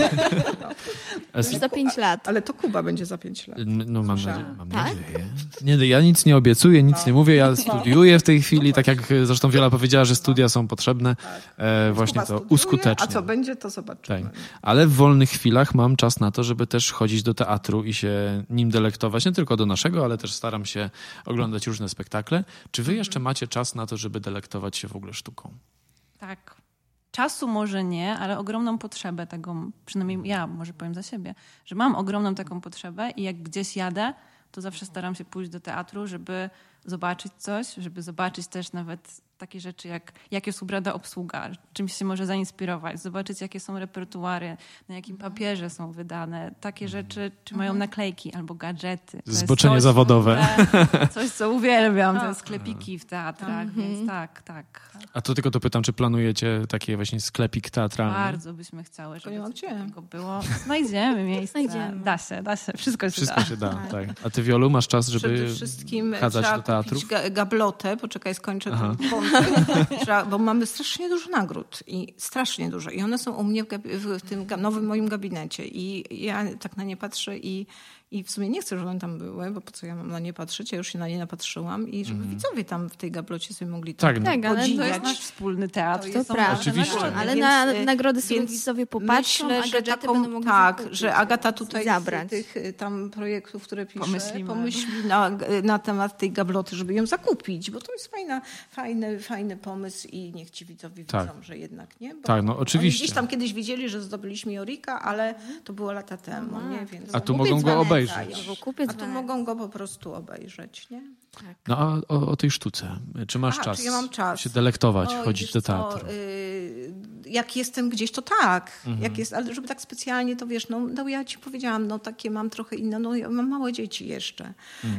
S2: Już za 5 lat.
S5: Ale to Kuba będzie za 5 lat.
S1: No mam
S2: Tak?
S1: nadzieję. Nie, ja nic nie obiecuję, nic nie mówię, ja studiuję w tej chwili, tak jak zresztą Wiola powiedziała, że studia są potrzebne. Właśnie
S5: Kuba
S1: to
S5: studiuje,
S1: uskutecznię.
S5: A co będzie, to zobaczymy.
S1: Tak. Ale w wolnych chwilach mam czas na to, żeby też chodzić do teatru i się nim delektować. Nie tylko do naszego, ale też staram się oglądać różne spektakle. Czy wy jeszcze macie czas na to, żeby delektować się w ogóle sztuką?
S3: Tak. Czasu może nie, ale ogromną potrzebę tego, przynajmniej ja może powiem za siebie, że mam ogromną taką potrzebę i jak gdzieś jadę, to zawsze staram się pójść do teatru, żeby zobaczyć coś, żeby zobaczyć też nawet takie rzeczy jak jest ubrana obsługa, czymś się może zainspirować, zobaczyć jakie są repertuary, na jakim papierze są wydane, takie rzeczy, czy mają naklejki albo gadżety. To
S1: Zboczenie
S3: jest coś,
S1: zawodowe.
S3: Coś, co uwielbiam, to sklepiki w teatrach, więc tak.
S1: A to tylko to pytam, czy planujecie takie właśnie sklepik teatralny?
S3: Bardzo byśmy chciały, żeby
S5: nie ma
S3: coś
S5: gdzie.
S3: takiego było. Znajdziemy miejsce.
S2: Znajdziemy.
S3: Da się. Wszystko się da.
S1: Tak. A ty, Wiolu, masz czas, żeby
S5: Przede wszystkim
S1: chadzać
S5: trzeba
S1: do teatrów?
S5: kupić gablotę, poczekaj, skończę ten wątek, bo mamy strasznie dużo nagród i strasznie dużo. I one są u mnie w tym nowym moim gabinecie i ja tak na nie patrzę i w sumie nie chcę, żeby one tam były, bo po co ja mam na nie patrzeć? Ja już się na nie napatrzyłam i żeby widzowie tam w tej gablocie sobie mogli
S1: Tak,
S2: Tak, ale to
S5: podziwiać.
S3: To jest nasz wspólny teatr.
S2: To
S3: są
S2: prawda.
S3: nasze
S1: Oczywiście.
S3: nagrody.
S2: Ale
S5: Więc,
S2: na nagrody sobie
S5: więc
S2: widzowie popatrzą,
S5: myślę,
S2: a
S5: że
S2: gadżety
S5: taką,
S2: będą mogli
S5: tak,
S2: zakupić.
S5: że Agata tutaj
S2: zabrać.
S5: z tych tam projektów, które pisze,
S3: Pomyślimy.
S5: pomyśli na temat tej gabloty, żeby ją zakupić, bo to jest fajny pomysł i niech ci widzowie
S1: Tak.
S5: widzą, że jednak nie. Bo
S1: Tak, no oczywiście.
S5: Oni gdzieś tam kiedyś wiedzieli, że zdobyliśmy Jorika, ale to było lata temu, nie? Więc
S1: A tu
S5: kupiec
S1: mogą go
S5: Wenecja
S1: obejrzeć.
S5: już.
S2: Kupiec
S5: A tu
S2: Wenecja.
S5: mogą go po prostu obejrzeć, nie?
S1: No a o tej sztuce, czy masz czas,
S5: czy ja mam czas?
S1: się delektować,
S5: Oj,
S1: chodzić
S5: wiesz
S1: do
S5: co,
S1: teatru?
S5: Jak jestem gdzieś, to tak. Jak jest, ale żeby tak specjalnie, to wiesz, no ja ci powiedziałam, no takie mam trochę inne, no ja mam małe dzieci jeszcze.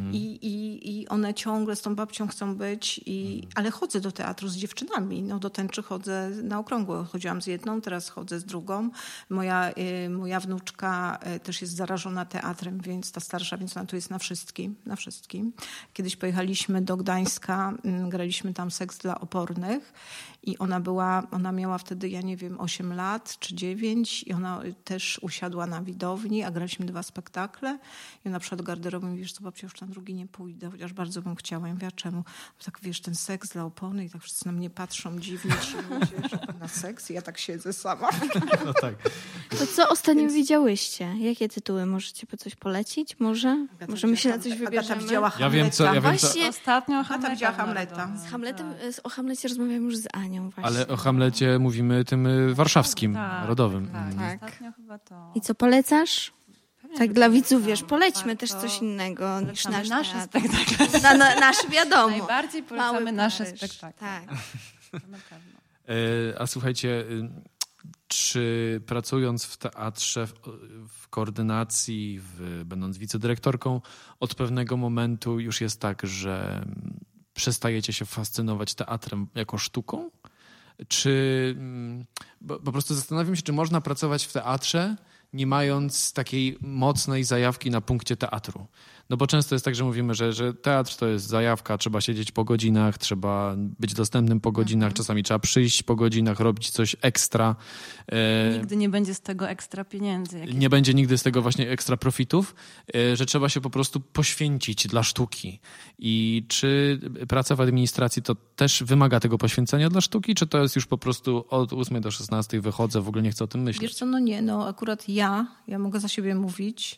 S5: I one ciągle z tą babcią chcą być, ale chodzę do teatru z dziewczynami. No do tęczy chodzę na okrągło. Chodziłam z jedną, teraz chodzę z drugą. Moja wnuczka też jest zarażona teatrem, więc ta starsza, więc ona tu jest na wszystkim. Kiedyś pojechaliśmy do Gdańska, graliśmy tam Seks dla opornych i ona miała wtedy, ja nie wiem, 8 lat czy 9 i ona też usiadła na widowni, a graliśmy 2 spektakle i ona przed garderobą mówi, wiesz co, babcia, już na drugi nie pójdę, chociaż bardzo bym chciała. Ja mówię, a czemu? Bo tak, wiesz, ten seks dla opornych i tak wszyscy na mnie patrzą dziwnie, że na seks i ja tak siedzę sama.
S1: No tak.
S2: To co ostatnio widziałyście? Jakie tytuły? Możecie po coś polecić? Może? Możemy się na coś
S5: Agata
S2: wybierzemy?
S5: widziała
S1: Ja wiem, co-
S5: Hamleta.
S2: Właśnie
S3: Ostatnio
S5: Agata widziała Hamleta.
S2: z Hamletem, o Hamlecie rozmawiam już z Anią właśnie.
S1: Ale o Hamlecie mówimy tym warszawskim, narodowym.
S2: Tak.
S3: Ostatnio chyba to.
S2: I co polecasz? Tak dla widzów, wiesz, polećmy też coś innego niż nasz
S3: nasze
S2: teatr.
S3: spektakle.
S2: Nasz wiadomo.
S3: Najbardziej polecamy
S2: Mały
S3: nasze
S2: Paryż.
S3: spektakle.
S2: Tak.
S3: To na pewno.
S1: A słuchajcie, czy pracując w teatrze, w koordynacji, będąc wicedyrektorką, od pewnego momentu już jest tak, że przestajecie się fascynować teatrem jako sztuką? Czy po prostu zastanawiam się, czy można pracować w teatrze, nie mając takiej mocnej zajawki na punkcie teatru. No bo często jest tak, że mówimy, że teatr to jest zajawka, trzeba siedzieć po godzinach, trzeba być dostępnym po godzinach, czasami trzeba przyjść po godzinach, robić coś ekstra.
S3: Nigdy nie będzie z tego ekstra pieniędzy.
S1: Nie będzie nigdy z tego właśnie ekstra profitów, że trzeba się po prostu poświęcić dla sztuki. I czy praca w administracji to też wymaga tego poświęcenia dla sztuki, czy to jest już po prostu od 8 do 16 wychodzę, w ogóle nie chcę o tym myśleć?
S5: Wiesz co, no nie, no akurat ja mogę za siebie mówić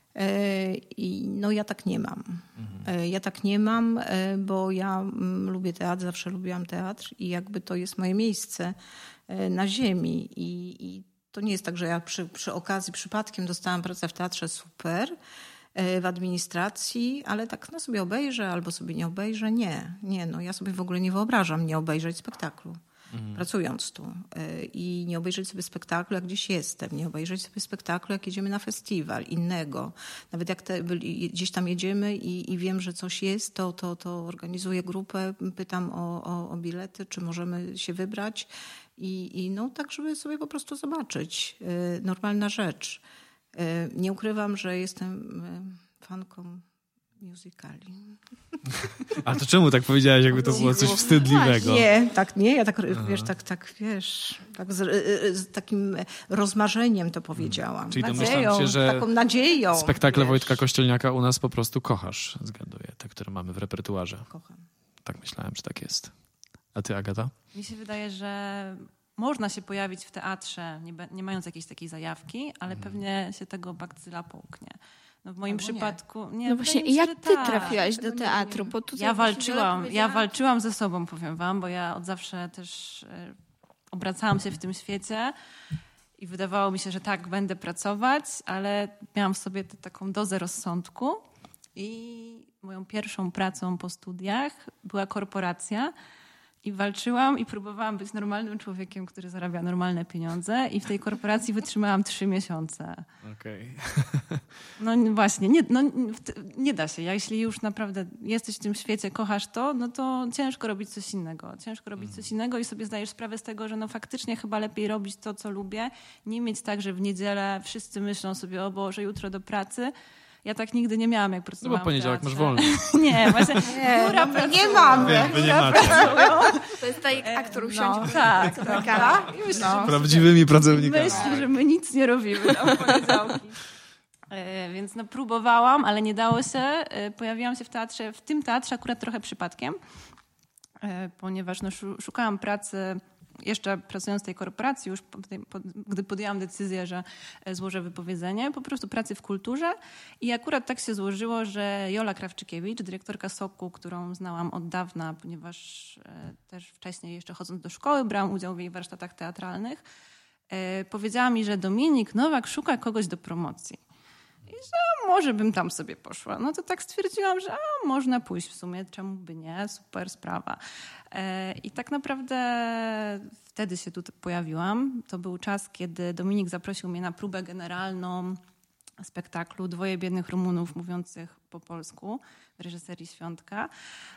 S5: i no ja tak nie mam. Ja tak nie mam, bo ja lubię teatr, zawsze lubiłam teatr i jakby to jest moje miejsce na ziemi i to nie jest tak, że ja przy okazji, przypadkiem dostałam pracę w teatrze, super, w administracji, ale tak no sobie obejrzę albo sobie nie obejrzę. Nie, no ja sobie w ogóle nie wyobrażam nie obejrzeć spektaklu. pracując tu. I nie obejrzeć sobie spektaklu, jak gdzieś jestem. Nie obejrzeć sobie spektaklu, jak jedziemy na festiwal innego. Nawet jak gdzieś tam jedziemy i wiem, że coś jest, to organizuję grupę, pytam o bilety, czy możemy się wybrać. I no tak, żeby sobie po prostu zobaczyć. Normalna rzecz. Nie ukrywam, że jestem fanką musicali.
S1: A to czemu tak powiedziałaś, jakby to było coś wstydliwego?
S5: Nie, ja tak, wiesz, z takim rozmarzeniem to powiedziałam.
S1: Czyli domyślam się, że
S5: taką nadzieją.
S1: Spektakle Wojtka Kościelniaka u nas po prostu kochasz, zgaduję, te, które mamy w repertuarze.
S5: Kocham.
S1: Tak myślałem, że tak jest. A ty, Agata?
S3: Mi się wydaje, że można się pojawić w teatrze, nie mając jakiejś takiej zajawki, ale pewnie się tego bakcyla połknie. No w moim przypadku... Nie,
S2: no właśnie, i jak ty trafiłaś do teatru? Bo
S3: Ja walczyłam ze sobą, powiem wam, bo ja od zawsze też obracałam się w tym świecie i wydawało mi się, że tak, będę pracować, ale miałam w sobie taką dozę rozsądku i moją pierwszą pracą po studiach była korporacja. I walczyłam i próbowałam być normalnym człowiekiem, który zarabia normalne pieniądze i w tej korporacji wytrzymałam 3 miesiące.
S1: Okej.
S3: No właśnie, nie da się. Jeśli już naprawdę jesteś w tym świecie, kochasz to, no to ciężko robić coś innego. Ciężko robić coś innego i sobie zdajesz sprawę z tego, że no faktycznie chyba lepiej robić to, co lubię. Nie mieć tak, że w niedzielę wszyscy myślą sobie, o Boże, jutro do pracy. Ja tak nigdy nie miałam, jak pracowałam.
S1: No bo poniedziałek masz wolny.
S3: Nie, właśnie.
S5: Nie mam.
S1: Wy nie macie.
S2: To jest ta aktor usiądzie.
S3: Tak.
S1: Prawdziwymi pracownikami.
S3: Myślę, że my nic nie robimy tam w poniedziałki. Więc no próbowałam, ale nie dało się. Pojawiłam się w tym teatrze akurat trochę przypadkiem, ponieważ no, szukałam pracy jeszcze pracując w tej korporacji, już gdy podjęłam decyzję, że złożę wypowiedzenie, po prostu pracy w kulturze i akurat tak się złożyło, że Jola Krawczykiewicz, dyrektorka SOK-u, którą znałam od dawna, ponieważ też wcześniej jeszcze chodząc do szkoły brałam udział w jej warsztatach teatralnych, powiedziała mi, że Dominik Nowak szuka kogoś do promocji. I że może bym tam sobie poszła. No to tak stwierdziłam, że można pójść w sumie, czemu by nie, super sprawa. I tak naprawdę wtedy się tu pojawiłam. To był czas, kiedy Dominik zaprosił mnie na próbę generalną spektaklu Dwoje biednych Rumunów mówiących po polsku w reżyserii Świątka.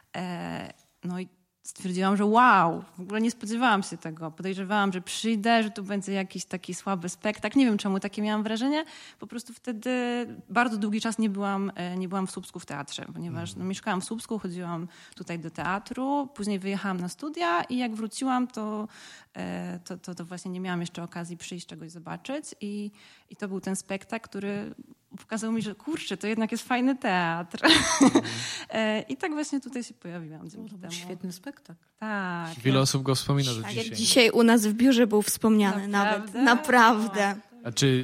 S3: No i stwierdziłam, że wow, w ogóle nie spodziewałam się tego. Podejrzewałam, że przyjdę, że tu będzie jakiś taki słaby spektakl. Nie wiem czemu takie miałam wrażenie. Po prostu wtedy bardzo długi czas nie byłam w Słupsku w teatrze, ponieważ mieszkałam w Słupsku, chodziłam tutaj do teatru, później wyjechałam na studia i jak wróciłam, to właśnie nie miałam jeszcze okazji przyjść czegoś zobaczyć i to był ten spektakl, który pokazał mi, że kurczę, to jednak jest fajny teatr. I tak właśnie tutaj się pojawiłam dzięki temu.
S5: Świetny spektakl.
S3: Tak.
S1: Wiele osób go wspomina do dzisiaj.
S2: Dzisiaj u nas w biurze był wspomniany nawet. Naprawdę.
S1: A czy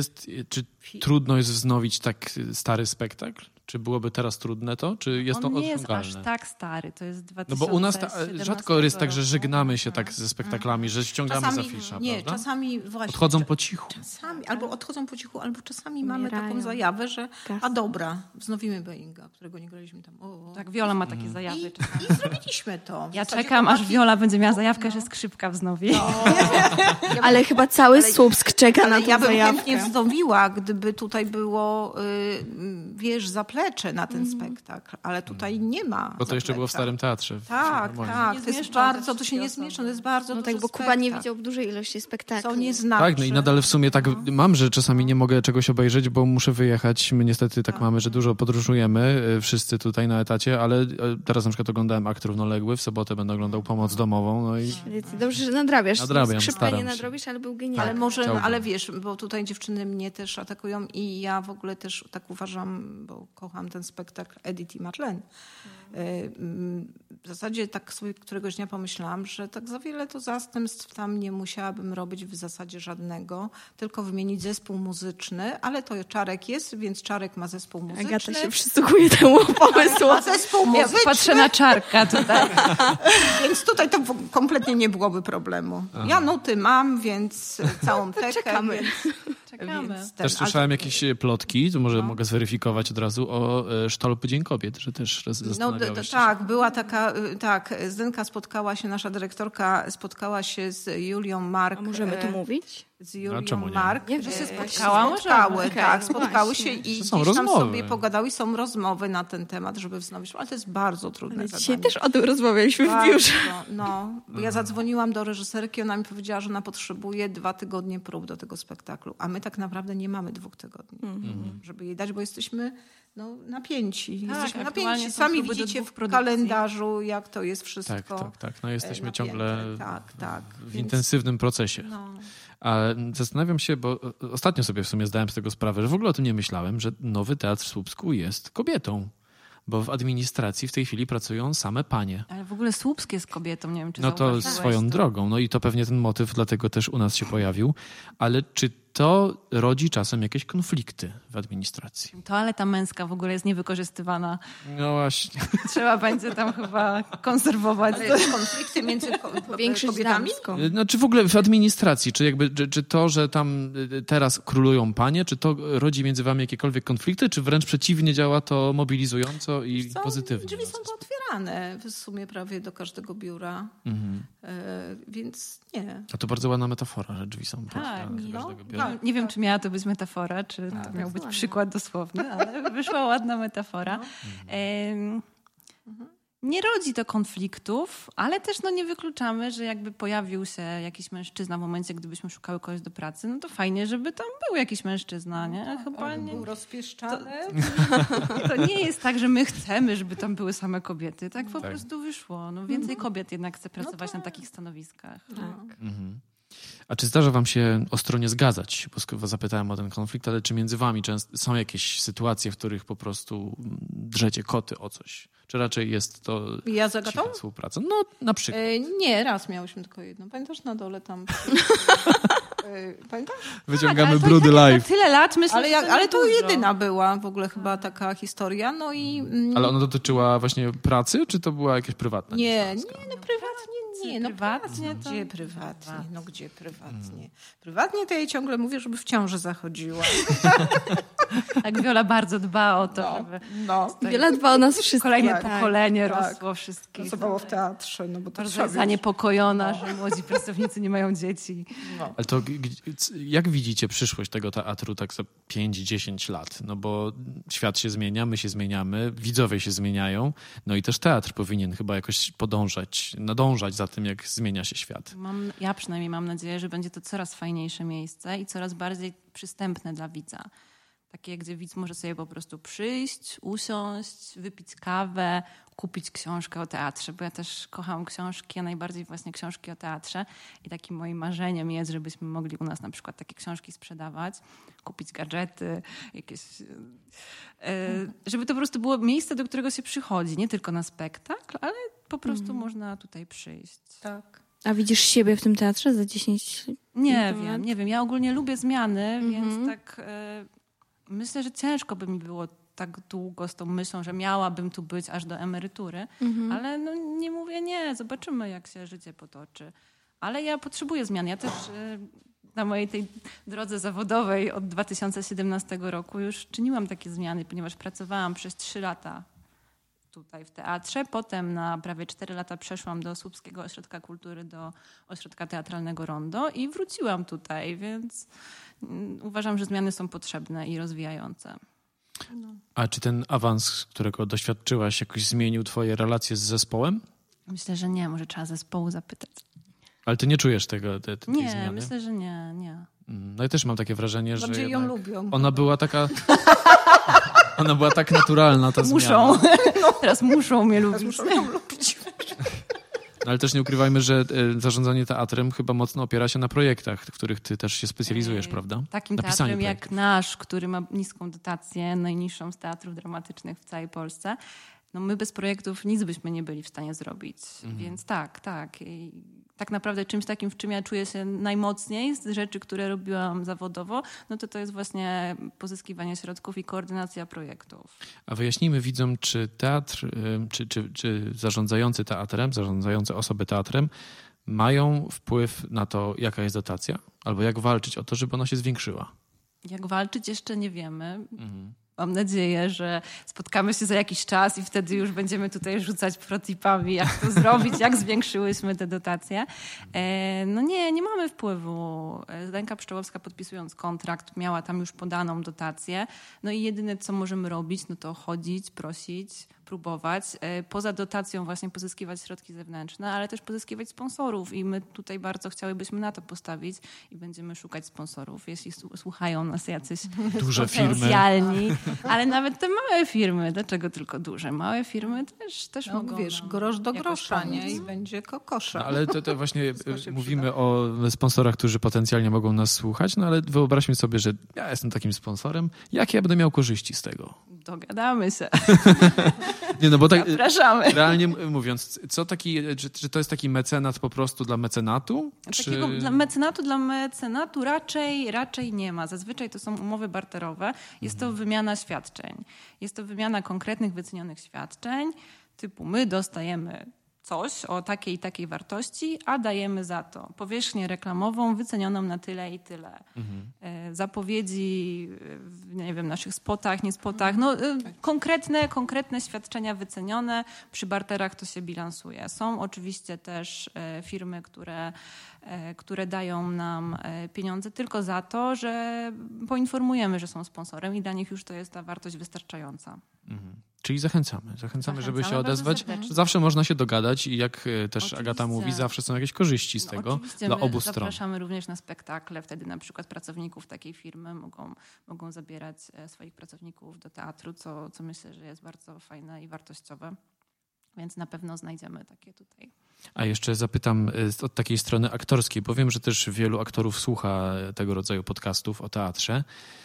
S1: trudno jest wznowić tak stary spektakl? Czy byłoby teraz trudne to? Czy jest to
S3: On nie
S1: osiągalne?
S3: jest aż tak stary, to jest 2017.
S1: No bo u nas rzadko jest tak, że żegnamy się tak ze spektaklami, że ściągamy z afisza,
S5: nie,
S1: prawda?
S5: Czasami właśnie.
S1: Odchodzą po cichu.
S5: Czasami, albo odchodzą po cichu, albo czasami mamy taką zajawę, że a dobra, wznowimy Boeinga, którego nie graliśmy tam.
S3: Tak, Wiola ma takie zajawy.
S5: I zrobiliśmy to.
S3: Ja czekam, aż Wiola będzie miała zajawkę, że skrzypka wznowi.
S2: Ale chyba cały Słupsk czeka na tę
S5: ja bym
S2: zajawkę.
S5: chętnie wznowiła, gdyby tutaj było, wiesz, zaplecze na ten spektakl, ale tutaj nie ma.
S1: Bo to jeszcze było w Starym Teatrze.
S5: Tak. To jest bardzo, to się nie zmieszczą, to jest bardzo
S2: No
S5: duży
S2: tak, bo Kuba nie widział dużej ilości spektakli.
S5: Co nie znaczy.
S1: Tak, no i nadal w sumie tak mam, że czasami nie mogę czegoś obejrzeć, bo muszę wyjechać. My niestety tak mamy, że dużo podróżujemy, wszyscy tutaj na etacie, ale teraz na przykład oglądałem Aktorów Noległy, w sobotę będę oglądał Pomoc domową. No i
S2: Dobrze, że nadrabiasz.
S1: Nadrabiam,
S2: Skrzypka
S1: staram
S2: nie
S1: się.
S2: nadrobisz, ale był genialny.
S5: Ale może,
S1: Chciałbym.
S5: ale wiesz, bo tutaj dziewczyny mnie też atakują i ja w ogóle też tak uważam, bo kocham ten spektakl Edith i Marlene. W zasadzie tak sobie któregoś dnia pomyślałam, że tak za wiele to zastępstw tam nie musiałabym robić w zasadzie żadnego, tylko wymienić zespół muzyczny, ale to Czarek jest, więc Czarek ma zespół muzyczny.
S2: Agata się przysługuje temu pomysłu.
S5: Ma zespół muzyczny.
S3: Ja patrzę na Czarka tutaj.
S5: Więc tutaj to kompletnie nie byłoby problemu. Ja nuty mam, więc całą tekę.
S2: Czekamy.
S5: Więc
S1: Też słyszałem jakieś plotki, to może mogę zweryfikować od razu, o Sztolp Dzień Kobiet, że też zastanawiałeś się.
S5: Tak, była taka, Zdenka nasza dyrektorka spotkała się z Julią Mark.
S2: A możemy to mówić?
S5: Z Julią Mark.
S2: Nie, że się
S5: spotkały się i gdzieś tam sobie pogadały i są rozmowy na ten temat, żeby wznowić. Ale to jest bardzo trudne zadanie.
S2: Dzisiaj też o tym rozmawialiśmy w biurze.
S5: Bo ja zadzwoniłam do reżyserki, ona mi powiedziała, że ona potrzebuje 2 tygodnie prób do tego spektaklu, a my tak naprawdę nie mamy 2 tygodni, żeby jej dać, bo jesteśmy napięci. Jesteśmy napięci. Sami widzicie w kalendarzu, jak to jest wszystko.
S1: Tak. No jesteśmy napięte. Ciągle w
S5: Więc
S1: intensywnym procesie. Ale zastanawiam się, bo ostatnio sobie w sumie zdałem z tego sprawę, że w ogóle o tym nie myślałem, że Nowy Teatr w Słupsku jest kobietą. Bo w administracji w tej chwili pracują same panie.
S3: Ale w ogóle Słupsk jest kobietą, nie wiem, czy
S1: to swoją drogą. No i to pewnie ten motyw dlatego też u nas się pojawił. Ale czy to rodzi czasem jakieś konflikty w administracji?
S3: Toaleta męska w ogóle jest niewykorzystywana.
S1: No właśnie.
S3: Trzeba będzie tam chyba konserwować.
S5: Konflikty między
S2: kobietami?
S1: Czy w ogóle w administracji? Czy to, że tam teraz królują panie, czy to rodzi między wami jakiekolwiek konflikty, czy wręcz przeciwnie działa to mobilizująco i pozytywnie?
S5: Drzwi są pootwierane w sumie prawie do każdego biura. Więc nie.
S1: A to bardzo ładna metafora, że drzwi są pootwierane do każdego biura.
S3: Nie wiem, czy miała to być metafora, czy to miał być przykład dosłowny, ale wyszła ładna metafora. Nie rodzi to konfliktów, ale też nie wykluczamy, że jakby pojawił się jakiś mężczyzna w momencie, gdybyśmy szukały kogoś do pracy, no to fajnie, żeby tam był jakiś mężczyzna, nie? Chyba nie.
S5: Był rozpieszczany.
S3: To nie jest tak, że my chcemy, żeby tam były same kobiety. Tak po prostu wyszło. Więcej kobiet jednak chce pracować na takich stanowiskach.
S1: A czy zdarza wam się ostro nie zgadzać? Bo zapytałem o ten konflikt, ale czy między wami są jakieś sytuacje, w których po prostu drzecie koty o coś? Czy raczej jest to cicha współpraca? No, na przykład.
S5: Nie, raz miałyśmy tylko jedną. Pamiętasz na dole tam... Pamiętasz?
S1: Wyciągamy brudy live.
S3: Tyle lat myślę,
S5: ale to jedyna była w ogóle chyba taka historia.
S1: Ale ona dotyczyła właśnie pracy, czy to była jakaś prywatna?
S5: Nie, prywatnie nie.
S3: Prywatnie
S5: to... Gdzie prywatnie? Gdzie prywatnie? Prywatnie to ja jej ciągle mówię, żeby w ciąży zachodziła.
S3: Tak, Wiola bardzo dba o to, żeby...
S2: Wiola dba o nas wszystkich.
S3: Kolejne pokolenie rosło wszystkich.
S5: Pracowała w teatrze, bo to
S3: bardzo jest zaniepokojona, że młodzi pracownicy nie mają dzieci.
S1: Ale to jak widzicie przyszłość tego teatru tak za 5-10 lat? No bo świat się zmienia, my się zmieniamy, widzowie się zmieniają, no i też teatr powinien chyba jakoś nadążać za tym, jak zmienia się świat.
S3: Ja przynajmniej mam nadzieję, że będzie to coraz fajniejsze miejsce i coraz bardziej przystępne dla widza. Takie, gdzie widz może sobie po prostu przyjść, usiąść, wypić kawę, kupić książkę o teatrze, bo ja też kocham książki, a najbardziej właśnie książki o teatrze. I takim moim marzeniem jest, żebyśmy mogli u nas na przykład takie książki sprzedawać, kupić gadżety, jakieś... żeby to po prostu było miejsce, do którego się przychodzi, nie tylko na spektakl, ale po prostu można tutaj przyjść.
S5: Tak.
S2: A widzisz siebie w tym teatrze za 10 lat?
S3: Nie wiem. Ja ogólnie lubię zmiany, więc tak myślę, że ciężko by mi było tak długo z tą myślą, że miałabym tu być aż do emerytury, ale nie mówię nie, zobaczymy, jak się życie potoczy. Ale ja potrzebuję zmian. Ja też na mojej tej drodze zawodowej od 2017 roku już czyniłam takie zmiany, ponieważ pracowałam przez 3 lata tutaj w teatrze. Potem na prawie 4 lata przeszłam do Słupskiego Ośrodka Kultury, do Ośrodka Teatralnego Rondo i wróciłam tutaj, więc uważam, że zmiany są potrzebne i rozwijające.
S1: A czy ten awans, którego doświadczyłaś, jakoś zmienił twoje relacje z zespołem?
S3: Myślę, że nie. Może trzeba zespołu zapytać.
S1: Ale ty nie czujesz tej zmiany?
S3: Nie, myślę, że nie.
S1: No ja też mam takie wrażenie, że
S5: bardziej ją lubią.
S1: Ona była taka... Ona była tak naturalna, ta
S3: zmiana.
S1: Muszą.
S3: Teraz muszą mnie lubić.
S5: Muszą ją lubić.
S1: No, ale też nie ukrywajmy, że zarządzanie teatrem chyba mocno opiera się na projektach, w których ty też się specjalizujesz, prawda?
S3: Takim teatrem jak nasz, który ma niską dotację, najniższą z teatrów dramatycznych w całej Polsce. No my bez projektów nic byśmy nie byli w stanie zrobić. Więc tak. I tak naprawdę czymś takim, w czym ja czuję się najmocniej z rzeczy, które robiłam zawodowo, no to jest właśnie pozyskiwanie środków i koordynacja projektów.
S1: A wyjaśnijmy widzom, czy teatr, czy zarządzający teatrem, zarządzające osoby teatrem mają wpływ na to, jaka jest dotacja? Albo jak walczyć o to, żeby ona się zwiększyła?
S3: Jak walczyć jeszcze nie wiemy. Mam nadzieję, że spotkamy się za jakiś czas i wtedy już będziemy tutaj rzucać protipami, jak to zrobić, jak zwiększyłyśmy te dotacje. No nie mamy wpływu. Zdenka Pszczołowska, podpisując kontrakt, miała tam już podaną dotację. No i jedyne, co możemy robić, no to chodzić, prosić, próbować. Poza dotacją właśnie pozyskiwać środki zewnętrzne, ale też pozyskiwać sponsorów i my tutaj bardzo chciałybyśmy na to postawić i będziemy szukać sponsorów, jeśli słuchają nas jacyś
S1: duże firmy.
S3: Ale nawet te małe firmy, dlaczego tylko duże? Małe firmy też
S5: No,
S3: mogą.
S5: wiesz, grosz do grosza, nie? I będzie kokosza.
S1: No, ale to właśnie mówimy o sponsorach, którzy potencjalnie mogą nas słuchać, no ale wyobraźmy sobie, że ja jestem takim sponsorem. Jakie ja będę miał korzyści z tego?
S3: Dogadamy się.
S1: Nie, no bo tak
S3: Zapraszamy.
S1: realnie mówiąc, czy to jest taki mecenat po prostu dla mecenatu?
S3: Takiego dla mecenatu raczej nie ma. Zazwyczaj to są umowy barterowe. Jest to wymiana świadczeń. Jest to wymiana konkretnych, wycenionych świadczeń, typu my dostajemy coś o takiej i takiej wartości, a dajemy za to powierzchnię reklamową wycenioną na tyle i tyle. Zapowiedzi w, nie wiem, naszych spotach, nie spotach. No, konkretne świadczenia wycenione. Przy barterach to się bilansuje. Są oczywiście też firmy, które dają nam pieniądze tylko za to, że poinformujemy, że są sponsorem i dla nich już to jest ta wartość wystarczająca.
S1: Czyli zachęcamy, żeby się odezwać. Zawsze można się dogadać i jak też oczywiście. Agata mówi, zawsze są jakieś korzyści z tego dla obu stron.
S3: Zapraszamy również na spektakle. Wtedy na przykład pracowników takiej firmy mogą zabierać swoich pracowników do teatru, co myślę, że jest bardzo fajne i wartościowe. Więc na pewno znajdziemy takie tutaj.
S1: A jeszcze zapytam od takiej strony aktorskiej, bo wiem, że też wielu aktorów słucha tego rodzaju podcastów o teatrze.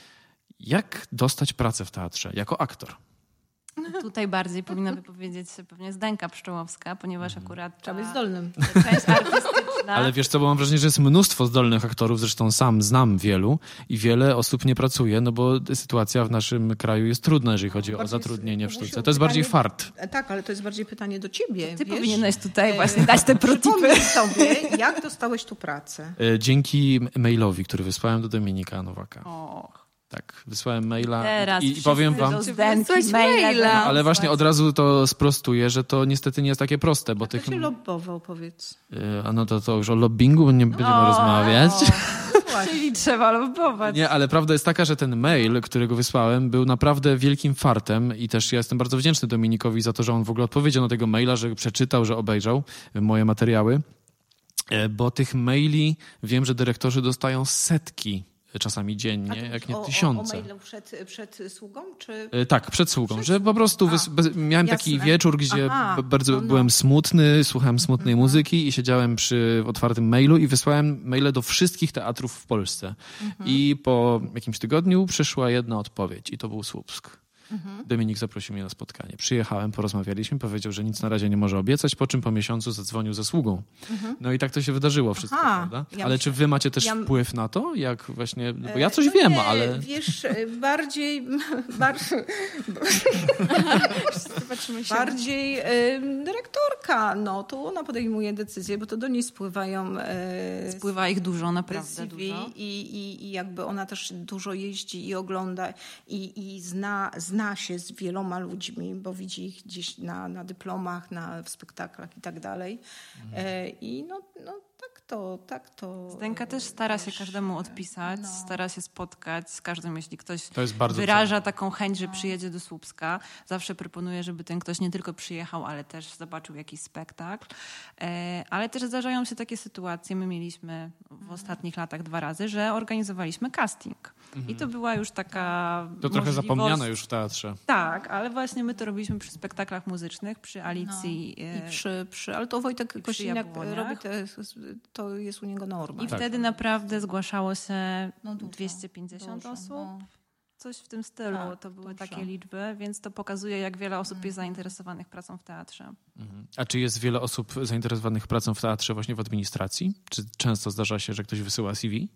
S1: Jak dostać pracę w teatrze jako aktor?
S3: Tutaj bardziej powinna wypowiedzieć się pewnie Zdenka Pszczołowska, ponieważ akurat
S5: trzeba być zdolnym.
S3: Część artystyczna.
S1: Ale wiesz co, bo mam wrażenie, że jest mnóstwo zdolnych aktorów, zresztą sam znam wielu i wiele osób nie pracuje, no bo sytuacja w naszym kraju jest trudna, jeżeli chodzi o zatrudnienie w sztuce. To jest bardziej fart.
S5: Tak, ale to jest bardziej pytanie do ciebie.
S3: Ty powinieneś tutaj właśnie dać te protipy.
S5: Przypomnij sobie, jak dostałeś tu pracę?
S1: Dzięki mailowi, który wysłałem do Dominika Nowaka. Tak, wysłałem maila i powiem wam...
S3: maila.
S1: Ale właśnie od razu to sprostuję, że to niestety nie jest takie proste, bo
S5: tych... Kto się lobbował, powiedz?
S1: A no to już o lobbingu nie będziemy rozmawiać.
S3: Czyli trzeba lobbować.
S1: Nie, ale prawda jest taka, że ten mail, którego wysłałem, był naprawdę wielkim fartem i też ja jestem bardzo wdzięczny Dominikowi za to, że on w ogóle odpowiedział na tego maila, że przeczytał, że obejrzał moje materiały, bo tych maili wiem, że dyrektorzy dostają setki. Czasami dziennie, jak nie tysiące.
S5: O mailu przed sługą? Czy...
S1: Tak, przed sługą. Że po prostu miałem taki wieczór, gdzie bardzo byłem smutny, słuchałem smutnej muzyki i siedziałem przy otwartym mailu i wysłałem maile do wszystkich teatrów w Polsce. I po jakimś tygodniu przyszła jedna odpowiedź i to był Słupsk. Dominik zaprosił mnie na spotkanie. Przyjechałem, porozmawialiśmy, powiedział, że nic na razie nie może obiecać, po czym po miesiącu zadzwonił ze sługą. No i tak to się wydarzyło wszystko, prawda? Ale czy wy macie też wpływ na to? Jak właśnie, bo ja coś wiem, ale...
S5: Wiesz, bardziej dyrektorka, no to ona podejmuje decyzje, bo to do niej spływają...
S3: Spływa ich dużo, naprawdę
S5: CV
S3: dużo.
S5: I jakby ona też dużo jeździ i ogląda i zna się z wieloma ludźmi, bo widzi ich gdzieś na dyplomach, w spektaklach i tak dalej. I no tak to...
S3: Zdenka też stara się każdemu odpisać, stara się spotkać z każdym, jeśli ktoś
S1: bardzo
S3: wyraża taką chęć, że przyjedzie do Słupska. Zawsze proponuję, żeby ten ktoś nie tylko przyjechał, ale też zobaczył jakiś spektakl. Ale też zdarzają się takie sytuacje. My mieliśmy w ostatnich latach 2 razy, że organizowaliśmy casting. I to była już taka
S1: To trochę zapomniane już w teatrze.
S3: Tak, ale właśnie my to robiliśmy przy spektaklach muzycznych, przy Alicji.
S5: Ale to Wojtek Kościniak robi to jest u niego norma.
S3: I wtedy naprawdę zgłaszało się 250 osób. Coś w tym stylu. To były takie liczby, więc to pokazuje, jak wiele osób jest zainteresowanych pracą w teatrze.
S1: A czy jest wiele osób zainteresowanych pracą w teatrze właśnie w administracji? Czy często zdarza się, że ktoś wysyła CV?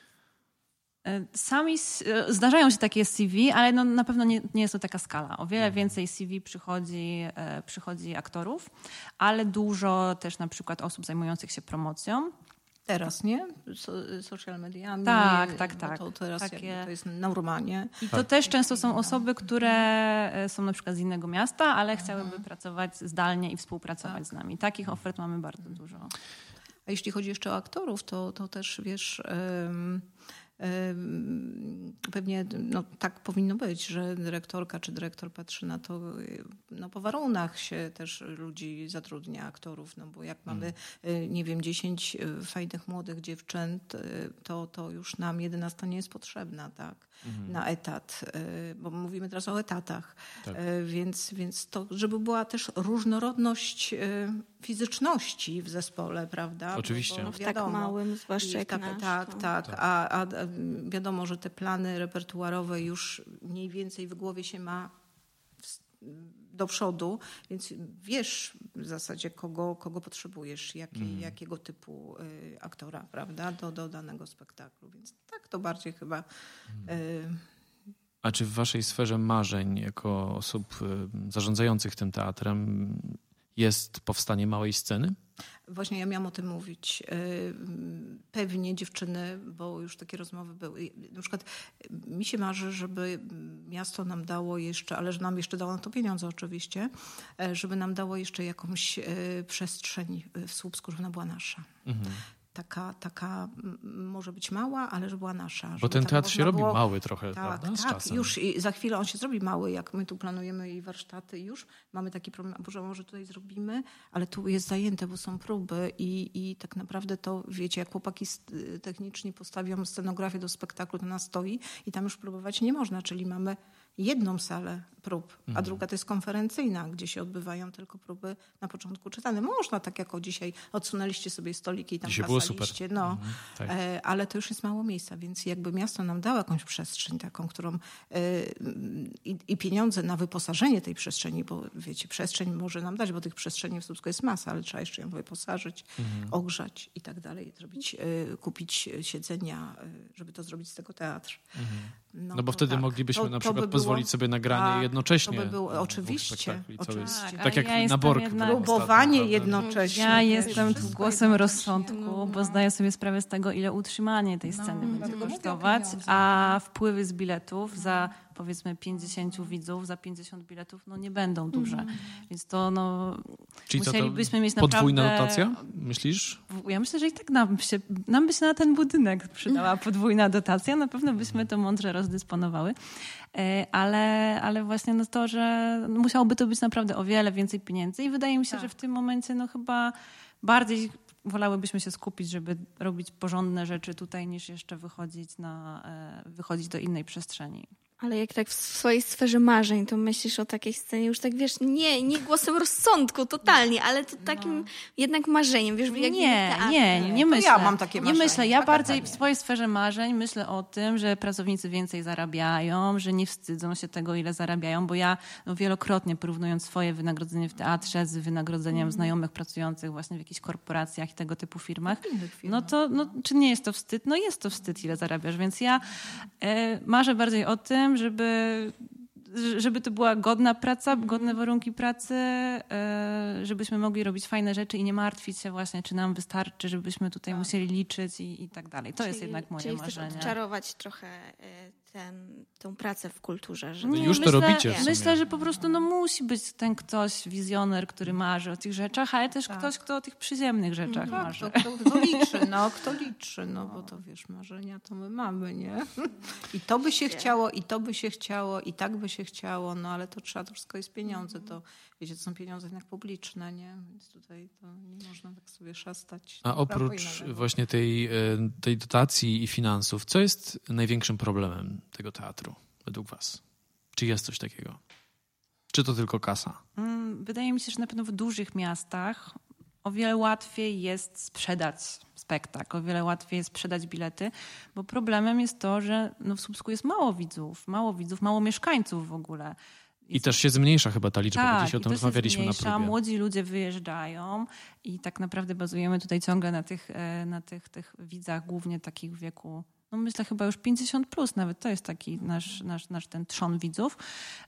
S3: Zdarzają się takie CV, ale na pewno nie jest to taka skala. O wiele więcej CV przychodzi aktorów, ale dużo też na przykład osób zajmujących się promocją.
S5: Teraz, nie? Social mediami.
S3: Tak.
S5: To teraz
S3: Takie...
S5: to jest normalnie.
S3: I to też często są osoby, które są na przykład z innego miasta, ale chciałyby pracować zdalnie i współpracować z nami. Takich ofert mamy bardzo dużo.
S5: A jeśli chodzi jeszcze o aktorów, to też wiesz... Pewnie tak powinno być, że dyrektorka czy dyrektor patrzy na to, po warunach się też ludzi zatrudnia, aktorów, bo jak mamy, 10 fajnych młodych dziewcząt, to już nam 11 nie jest potrzebna, tak, na etat, bo mówimy teraz o etatach, tak. Więc to, żeby była też różnorodność fizyczności w zespole, prawda?
S1: Oczywiście.
S2: Bo w tak małym, zwłaszcza jak nasz.
S5: Tak. A wiadomo, że te plany repertuarowe już mniej więcej w głowie się ma do przodu, więc wiesz w zasadzie, kogo potrzebujesz, jakiego typu aktora, prawda, do danego spektaklu. Więc tak to bardziej chyba...
S1: A czy w waszej sferze marzeń, jako osób zarządzających tym teatrem, jest powstanie małej sceny?
S5: Właśnie ja miałam o tym mówić. Pewnie dziewczyny, bo już takie rozmowy były. Na przykład mi się marzy, żeby miasto nam dało jeszcze, ale że nam jeszcze dało na to pieniądze oczywiście, żeby nam dało jeszcze jakąś przestrzeń w Słupsku, żeby ona była nasza. Taka może być mała, ale żeby była nasza.
S1: Bo ten teatr się robi mały trochę,
S5: tak,
S1: prawda? Z czasem.
S5: Już i za chwilę on się zrobi mały, jak my tu planujemy i warsztaty, już mamy taki problem, Boże, może tutaj zrobimy, ale tu jest zajęte, bo są próby i tak naprawdę to, wiecie, jak chłopaki techniczni postawią scenografię do spektaklu, to nas stoi i tam już próbować nie można, czyli mamy jedną salę prób, a druga to jest konferencyjna, gdzie się odbywają tylko próby na początku czytane. Można, tak jak dzisiaj odsunęliście sobie stoliki i tam
S1: dzisiaj było super.
S5: Tak. Ale to już jest mało miejsca, więc jakby miasto nam dało jakąś przestrzeń taką, którą i pieniądze na wyposażenie tej przestrzeni, bo wiecie, przestrzeń może nam dać, bo tych przestrzeni w Słupsku jest masa, ale trzeba jeszcze ją wyposażyć, ogrzać i tak dalej, kupić siedzenia, żeby to zrobić z tego teatr.
S1: No bo wtedy moglibyśmy na przykład pozwolić sobie na granie jednocześnie.
S5: To by było, oczywiście.
S1: Tak jak
S3: ja
S1: na Borg.
S5: Próbowanie jednocześnie.
S3: Ja jestem tu głosem rozsądku, bo zdaję sobie sprawę z tego, ile utrzymanie tej sceny będzie kosztować, a wpływy z biletów za powiedzmy 50 widzów, za 50 biletów, nie będą duże. Więc to
S1: czyli
S3: musielibyśmy mieć
S1: podwójna
S3: naprawdę...
S1: dotacja, myślisz?
S3: Ja myślę, że i tak nam by się na ten budynek przydała podwójna dotacja. Na pewno byśmy to mądrze rozdysponowały. Ale właśnie to, że musiałoby to być naprawdę o wiele więcej pieniędzy i wydaje mi się, że w tym momencie chyba bardziej wolałybyśmy się skupić, żeby robić porządne rzeczy tutaj, niż jeszcze wychodzić do innej przestrzeni.
S2: Ale jak tak w swojej sferze marzeń, to myślisz o takiej scenie już tak, wiesz, nie głosem rozsądku totalnie, ale to takim jednak marzeniem, wiesz, jak
S3: nie myślę.
S5: Ja mam takie marzenie.
S3: Nie myślę, ja bardziej w swojej sferze marzeń myślę o tym, że pracownicy więcej zarabiają, że nie wstydzą się tego, ile zarabiają, bo ja wielokrotnie porównując swoje wynagrodzenie w teatrze z wynagrodzeniem znajomych pracujących właśnie w jakichś korporacjach i tego typu firmach, czy nie jest to wstyd? No jest to wstyd, ile zarabiasz, więc ja marzę bardziej o tym, żeby to była godna praca, godne warunki pracy, żebyśmy mogli robić fajne rzeczy i nie martwić się właśnie, czy nam wystarczy, żebyśmy tutaj musieli liczyć i tak dalej. To jest jednak moje marzenie.
S2: Czyli odczarować trochę tą pracę w kulturze. Że
S1: już to robicie.
S3: Myślę, że po prostu musi być ten ktoś, wizjoner, który marzy o tych rzeczach, ale też ktoś, kto o tych przyziemnych rzeczach marzy.
S5: Kto liczy, bo to wiesz, marzenia to my mamy, nie? I to by się chciało, i to by się chciało, i tak by się chciało, ale to trzeba, to wszystko jest pieniądze, to wiecie, to są pieniądze jednak publiczne, nie? Więc tutaj to nie można tak sobie szastać.
S1: A oprócz właśnie tej dotacji i finansów, co jest największym problemem tego teatru według was? Czy jest coś takiego? Czy to tylko kasa?
S3: Wydaje mi się, że na pewno w dużych miastach o wiele łatwiej jest sprzedać spektakl, o wiele łatwiej jest sprzedać bilety, bo problemem jest to, że w Słupsku jest mało widzów, mało mieszkańców w ogóle.
S1: I też się zmniejsza chyba ta liczba, bo dzisiaj o tym rozmawialiśmy na próbie.
S3: Młodzi ludzie wyjeżdżają i tak naprawdę bazujemy tutaj ciągle na tych widzach, głównie takich w wieku no myślę chyba już 50+, nawet to jest taki nasz ten trzon widzów.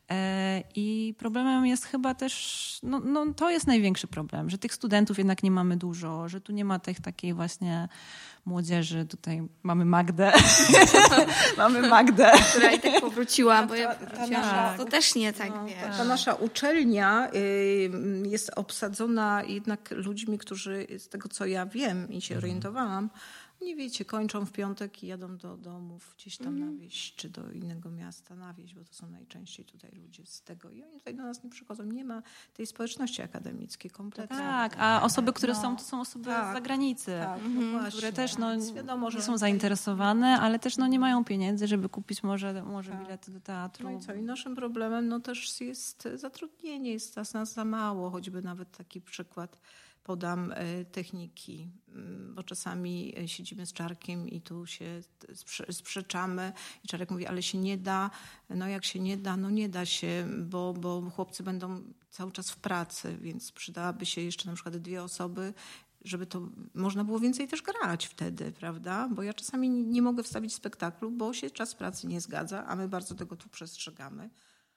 S3: I problemem jest chyba też, to jest największy problem, że tych studentów jednak nie mamy dużo, że tu nie ma tych takiej właśnie młodzieży. Tutaj mamy Magdę. Mamy Magdę.
S2: Która i tak powróciła, bo ja wróciłam. To też nie tak, wiesz.
S5: Ta nasza uczelnia jest obsadzona jednak ludźmi, którzy z tego, co ja wiem i się orientowałam, nie wiecie, kończą w piątek i jadą do domów gdzieś tam na wieś, czy do innego miasta na wieś, bo to są najczęściej tutaj ludzie z tego. I oni tutaj do nas nie przychodzą. Nie ma tej społeczności akademickiej kompletnie.
S3: Tak, a osoby, które są, to są osoby z zagranicy, które też
S5: wiadomo, że
S3: są zainteresowane, ale też nie mają pieniędzy, żeby kupić może bilety do teatru.
S5: No i co? I naszym problemem też jest zatrudnienie. Jest nas za mało, choćby nawet taki przykład podam techniki, bo czasami siedzimy z Czarkiem i tu się sprzeczamy i Czarek mówi, ale się nie da. No jak się nie da, no nie da się, bo chłopcy będą cały czas w pracy, więc przydałaby się jeszcze na przykład 2 osoby, żeby to można było więcej też grać wtedy, prawda? Bo ja czasami nie mogę wstawić spektaklu, bo się czas pracy nie zgadza, a my bardzo tego tu przestrzegamy.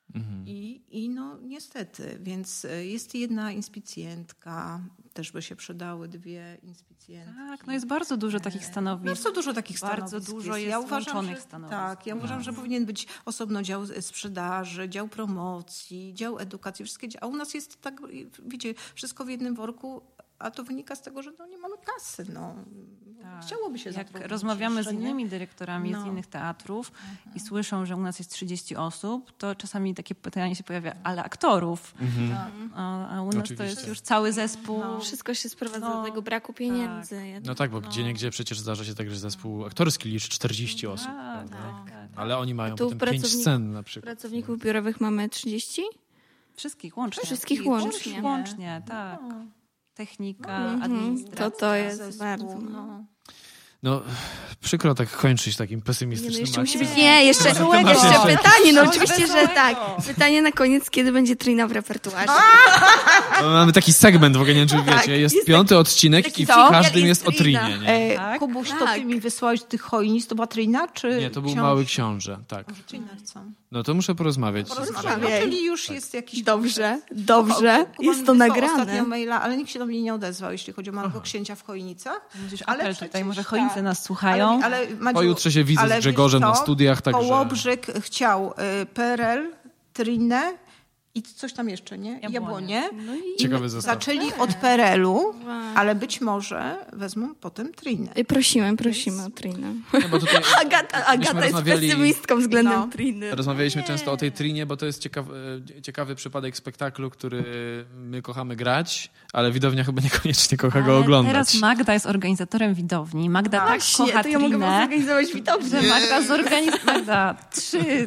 S5: I no niestety, więc jest jedna inspicjentka, też by się przydały 2 inspicjentki.
S3: Tak, jest bardzo dużo takich stanowisk.
S5: Bardzo dużo takich stanowisk.
S3: Bardzo dużo jest łączonych stanowisk.
S5: Tak, ja uważam, że powinien być osobno dział sprzedaży, dział promocji, dział edukacji, wszystkie a u nas jest tak, wiecie, wszystko w jednym worku, a to wynika z tego, że nie mamy kasy. Tak. Chciałoby się
S3: Jak
S5: zatrudnić
S3: rozmawiamy
S5: jeszcze,
S3: z innymi dyrektorami z innych teatrów i słyszą, że u nas jest 30 osób, to czasami takie pytanie się pojawia, ale aktorów? A u nas
S1: Oczywiście.
S3: to jest już cały zespół.
S2: Wszystko się sprowadza do tego braku pieniędzy.
S1: No tak, bo gdzieniegdzie przecież zdarza się tak, że zespół aktorski liczy 40 osób.
S3: Tak.
S1: Ale oni mają
S2: Tu
S1: potem 5 scen na przykład.
S2: Pracowników biurowych mamy 30?
S3: Wszystkich łącznie.
S2: Wszystkich łącznie.
S3: Łącznie, tak. Technika, administracja.
S2: To jest
S5: zespół,
S2: bardzo...
S1: No, przykro tak kończyć takim pesymistycznym
S2: Jeszcze musi
S1: akcentem.
S2: być... Nie, jeszcze pytanie. No oczywiście, że tak. Pytanie na koniec, kiedy będzie Trina w repertuarze?
S1: No, mamy taki segment, w ogóle nie wiem, czy wiecie. Jest 5. odcinek i w każdym jest o Trinie. Nie?
S5: Kubuś, to ty mi wysłałeś tych chojnic, to była Trina, czy
S1: Nie, to był Mały Książę, tak.
S5: Trina chcą.
S1: No to muszę porozmawiać.
S5: Czyli już jest jakiś...
S2: Dobrze,
S5: Kuba
S2: jest
S5: mi
S2: to
S5: wysłał
S2: nagrane.
S5: ostatnio maila, ale nikt się do mnie nie odezwał, jeśli chodzi o Małego Księcia w Chojnicach.
S3: Musisz
S5: Ale
S3: apel tutaj,
S5: przecież
S3: może choince nas słuchają.
S5: Ale Madziu,
S1: Pojutrze się widzę z Grzegorzem na studiach, także...
S5: Kołobrzyk chciał PRL, Trinę i coś tam jeszcze, nie? Jabłonie.
S2: No i
S1: Ciekawy zestaw.
S5: Zaczęli od PRL-u, ale być może wezmą potem Trinę.
S2: prosimy o Trinę.
S1: No, bo tutaj
S2: Agata jest
S1: rozmawiali-
S2: pesymistką względem Triny.
S1: Rozmawialiśmy często o tej Trinie, bo to jest ciekawy przypadek spektaklu, który my kochamy grać, ale widownia chyba niekoniecznie kocha go oglądać.
S3: Teraz Magda jest organizatorem widowni. Magda tak kocha
S2: to ja mogę
S3: Trinę,
S2: zorganizować widownię.
S3: że Magda zorganizuje... Magda, 3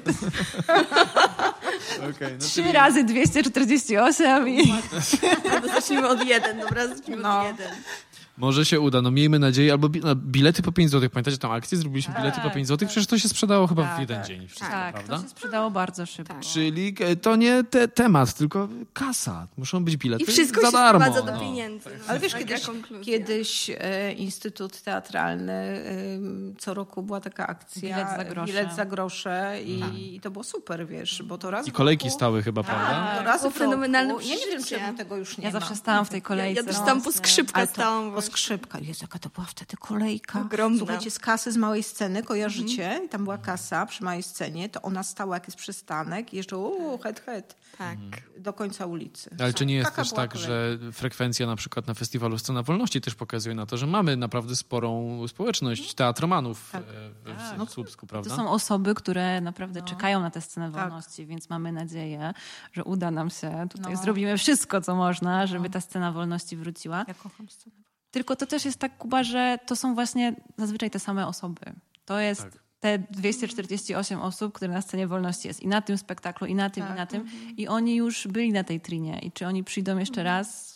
S1: Okay, no
S3: 3 razy 248 i...
S2: Zacznijmy od 1, dobra? Zacznijmy od 1.
S1: może się uda, no miejmy nadzieję, albo bilety po 5 zł. Pamiętacie tą akcję? Zrobiliśmy bilety po 5 zł, przecież to się sprzedało chyba w jeden dzień. Wszystko, prawda?
S3: To się sprzedało bardzo szybko.
S1: Czyli to nie temat, tylko kasa. Muszą być bilety
S2: I wszystko
S1: za
S2: się
S1: darmo.
S2: sprowadza do pieniędzy.
S5: Ale wiesz,
S2: Taka
S5: kiedyś Instytut Teatralny, co roku była taka akcja
S3: Bilet za grosze.
S5: I to było super, wiesz, bo to raz
S1: I kolejki
S5: w roku,
S1: stały chyba, prawda?
S5: to raz
S2: Było
S5: w roku.
S2: fenomenalne
S5: Ja nie wiem,
S2: przeżycie.
S5: czemu tego już nie
S3: Ja
S5: ma.
S3: zawsze stałam w tej kolejce.
S2: Ja też tam po skrzypka stałam.
S5: Po skrzypka. Jezu, jaka to była wtedy kolejka.
S2: Ogromna.
S5: Słuchajcie, z kasy z małej sceny, kojarzycie? I tam była kasa przy małej scenie, to ona stała, jak jest przystanek i jeszcze head
S2: Tak.
S5: do końca ulicy.
S1: Ale czy nie jest
S5: Taka
S1: też
S5: była
S1: tak,
S5: kolejka.
S1: że frekwencja na przykład na festiwalu Scena Wolności też pokazuje na to, że mamy naprawdę sporą społeczność teatromanów w Słupsku, prawda?
S3: To są osoby, które naprawdę czekają na tę scenę wolności, więc mamy nadzieję, że uda nam się. Tutaj zrobimy wszystko, co można, żeby ta scena wolności wróciła.
S5: Ja kocham scenę.
S3: Tylko to też jest tak, Kuba, że to są właśnie zazwyczaj te same osoby. To jest te 248 osób, które na scenie wolności jest. I na tym spektaklu, i na tym, i na tym. I oni już byli na tej Trinie. I czy oni przyjdą jeszcze raz?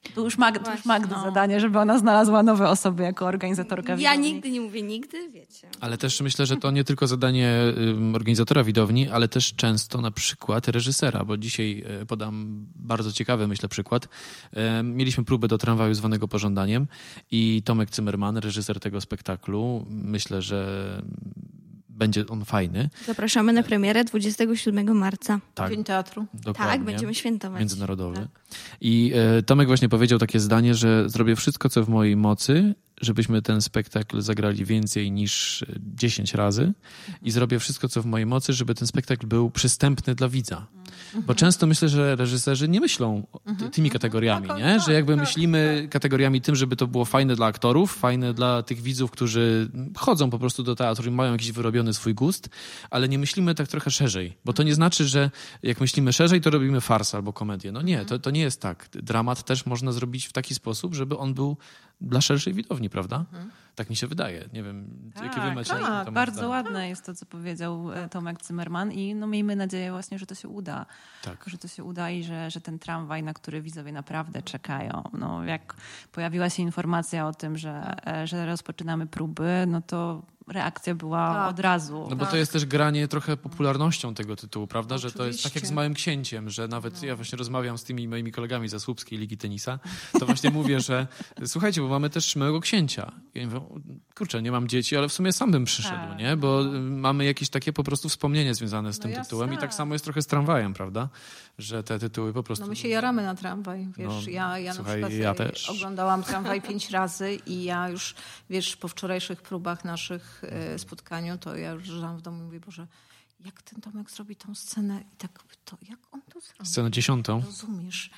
S3: Tu już Magdy zadanie, żeby ona znalazła nowe osoby jako organizatorka widowni.
S2: Ja nigdy nie mówię nigdy, wiecie.
S1: Ale też myślę, że to nie tylko zadanie organizatora widowni, ale też często na przykład reżysera, bo dzisiaj podam bardzo ciekawy, myślę, przykład. Mieliśmy próbę do Tramwaju zwanego Pożądaniem i Tomek Zimmerman, reżyser tego spektaklu, myślę, że będzie on fajny.
S2: Zapraszamy na premierę 27 marca.
S1: Tak,
S5: Dzień Teatru.
S1: dokładnie.
S2: Tak, będziemy świętować.
S1: Międzynarodowy.
S2: Tak.
S1: I Tomek właśnie powiedział takie zdanie, że zrobię wszystko, co w mojej mocy, żebyśmy ten spektakl zagrali więcej niż 10 razy i zrobię wszystko, co w mojej mocy, żeby ten spektakl był przystępny dla widza. Bo często myślę, że reżyserzy nie myślą tymi kategoriami, nie? Że jakby myślimy kategoriami tym, żeby to było fajne dla aktorów, fajne dla tych widzów, którzy chodzą po prostu do teatru i mają jakiś wyrobiony swój gust, ale nie myślimy tak trochę szerzej. Bo to nie znaczy, że jak myślimy szerzej, to robimy farsę albo komedię. No nie, to nie jest tak. Dramat też można zrobić w taki sposób, żeby on był dla szerszej widowni, prawda? Tak mi się wydaje. Nie wiem, jakie wy macie.
S3: Tak, bardzo ładne jest to, co powiedział Tomek Zimmerman i miejmy nadzieję właśnie, że to się uda.
S1: Tak.
S3: Że to się uda i że ten tramwaj, na który widzowie naprawdę czekają. No, jak pojawiła się informacja o tym, że rozpoczynamy próby, no to reakcja była od razu.
S1: No bo to jest też granie trochę popularnością tego tytułu, prawda?
S5: Oczywiście.
S1: Że to jest tak jak z Małym Księciem, że nawet ja właśnie rozmawiam z tymi moimi kolegami ze Słupskiej Ligi Tenisa, to właśnie mówię, że słuchajcie, bo mamy też Małego Księcia. I ja mówię, kurczę, nie mam dzieci, ale w sumie sam bym przyszedł, nie? Bo mamy jakieś takie po prostu wspomnienie związane z tym tytułem i tak samo jest trochę z Tramwajem, prawda? Że te tytuły po prostu...
S5: No my się jaramy na Tramwaj, wiesz,
S1: No,
S5: ja
S1: słuchaj,
S5: na przykład
S1: ja też.
S5: oglądałam Tramwaj 5 razy i ja już, wiesz, po wczorajszych próbach naszych spotkaniu, to ja już żyłam w domu i mówię, Boże, jak ten Tomek zrobi tą scenę i tak, to jak on to zrobi?
S1: Scenę 10.
S5: Rozumiesz?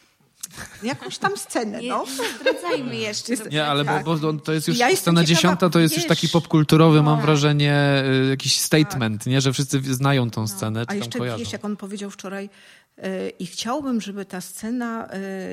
S5: Jakąś tam scenę, no.
S2: Nie zdradzajmy jeszcze.
S1: Nie, ale bo to jest już
S5: Ja jestem
S1: scena
S5: ciekawa,
S1: 10, to jest
S5: wiesz,
S1: już taki popkulturowy, mam wrażenie, jakiś statement, nie? Że wszyscy znają tą scenę,
S5: A
S1: czy tam
S5: jeszcze
S1: kojarzą.
S5: wiesz, jak on powiedział wczoraj, i chciałbym, żeby ta scena,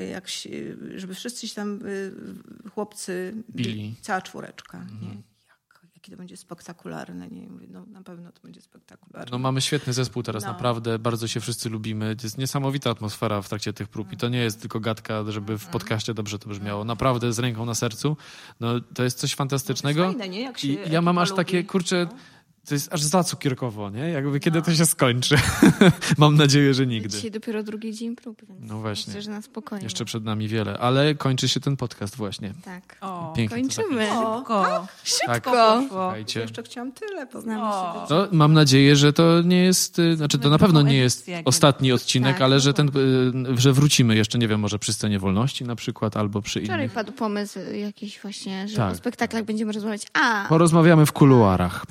S5: żeby wszyscy się tam chłopcy
S1: Bili.
S5: Cała czwóreczka. Nie? Jakie to będzie spektakularne. Nie? Mówię, no na pewno to będzie spektakularne.
S1: No mamy świetny zespół teraz, naprawdę. Bardzo się wszyscy lubimy. To jest niesamowita atmosfera w trakcie tych prób i to nie jest tylko gadka, żeby w podcaście dobrze to brzmiało. Naprawdę z ręką na sercu. No, to jest coś fantastycznego.
S5: To jest fajne, nie? Jak się
S1: I ja mam aż
S5: lubi.
S1: takie, kurczę... To jest aż za cukierkowo, nie? Jakby kiedy to się skończy. Mam nadzieję, że nigdy.
S2: Dzisiaj dopiero drugi dzień prób, więc
S1: No właśnie.
S2: myślę, że na spokojnie.
S1: Jeszcze przed nami wiele, ale kończy się ten podcast właśnie.
S2: Tak.
S1: Pięknie to
S2: Kończymy.
S3: Szybko.
S1: Tak,
S2: Szybko.
S1: słuchajcie.
S5: Jeszcze chciałam tyle powiedzieć.
S2: Znamy się.
S1: No, mam nadzieję, że to nie jest, znaczy to na pewno nie jest ostatni odcinek,
S2: Tak.
S1: ale że wrócimy jeszcze, nie wiem, może przy Scenie Wolności na przykład, albo przy
S2: Wczoraj
S1: innych.
S2: padł pomysł jakiś właśnie, że
S1: Tak.
S2: o spektaklach będziemy rozmawiać.
S1: Porozmawiamy w kuluarach.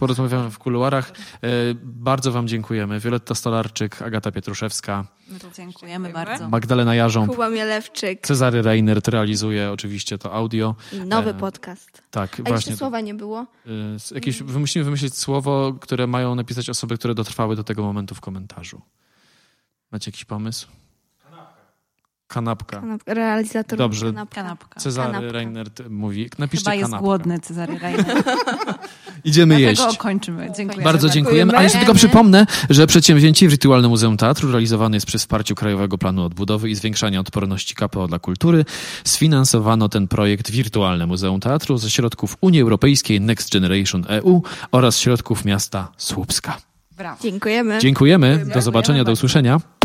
S1: Bardzo wam dziękujemy. Wioletta Stolarczyk, Agata Pietruszewska,
S3: Dziękujemy bardzo.
S1: Magdalena Jarząb,
S2: Kuba Mielewczyk
S1: Cezary Reinert realizuje oczywiście to audio.
S2: i nowy podcast.
S1: Tak,
S2: A
S1: właśnie.
S2: jeszcze słowa nie było?
S1: Musimy wymyślić słowo, które mają napisać osoby, które dotrwały do tego momentu w komentarzu. Macie jakiś pomysł? Kanapka.
S2: Realizator
S1: Dobrze.
S3: Kanapka.
S1: Cezary
S2: Kanapka.
S1: Reinert mówi, napiszcie
S3: Chyba jest
S1: kanapka.
S3: głodny Cezary Reinert.
S1: Idziemy jeść.
S3: Dlatego kończymy. Dziękuję.
S1: Bardzo dziękujemy. A jeszcze tylko przypomnę, że przedsięwzięcie Wirtualne Muzeum Teatru realizowane jest przy wsparciu Krajowego Planu Odbudowy i Zwiększania Odporności KPO dla Kultury. Sfinansowano ten projekt Wirtualne Muzeum Teatru ze środków Unii Europejskiej Next Generation EU oraz środków miasta Słupska.
S3: Brawo.
S2: Dziękujemy.
S1: Dziękujemy. Do zobaczenia, do usłyszenia.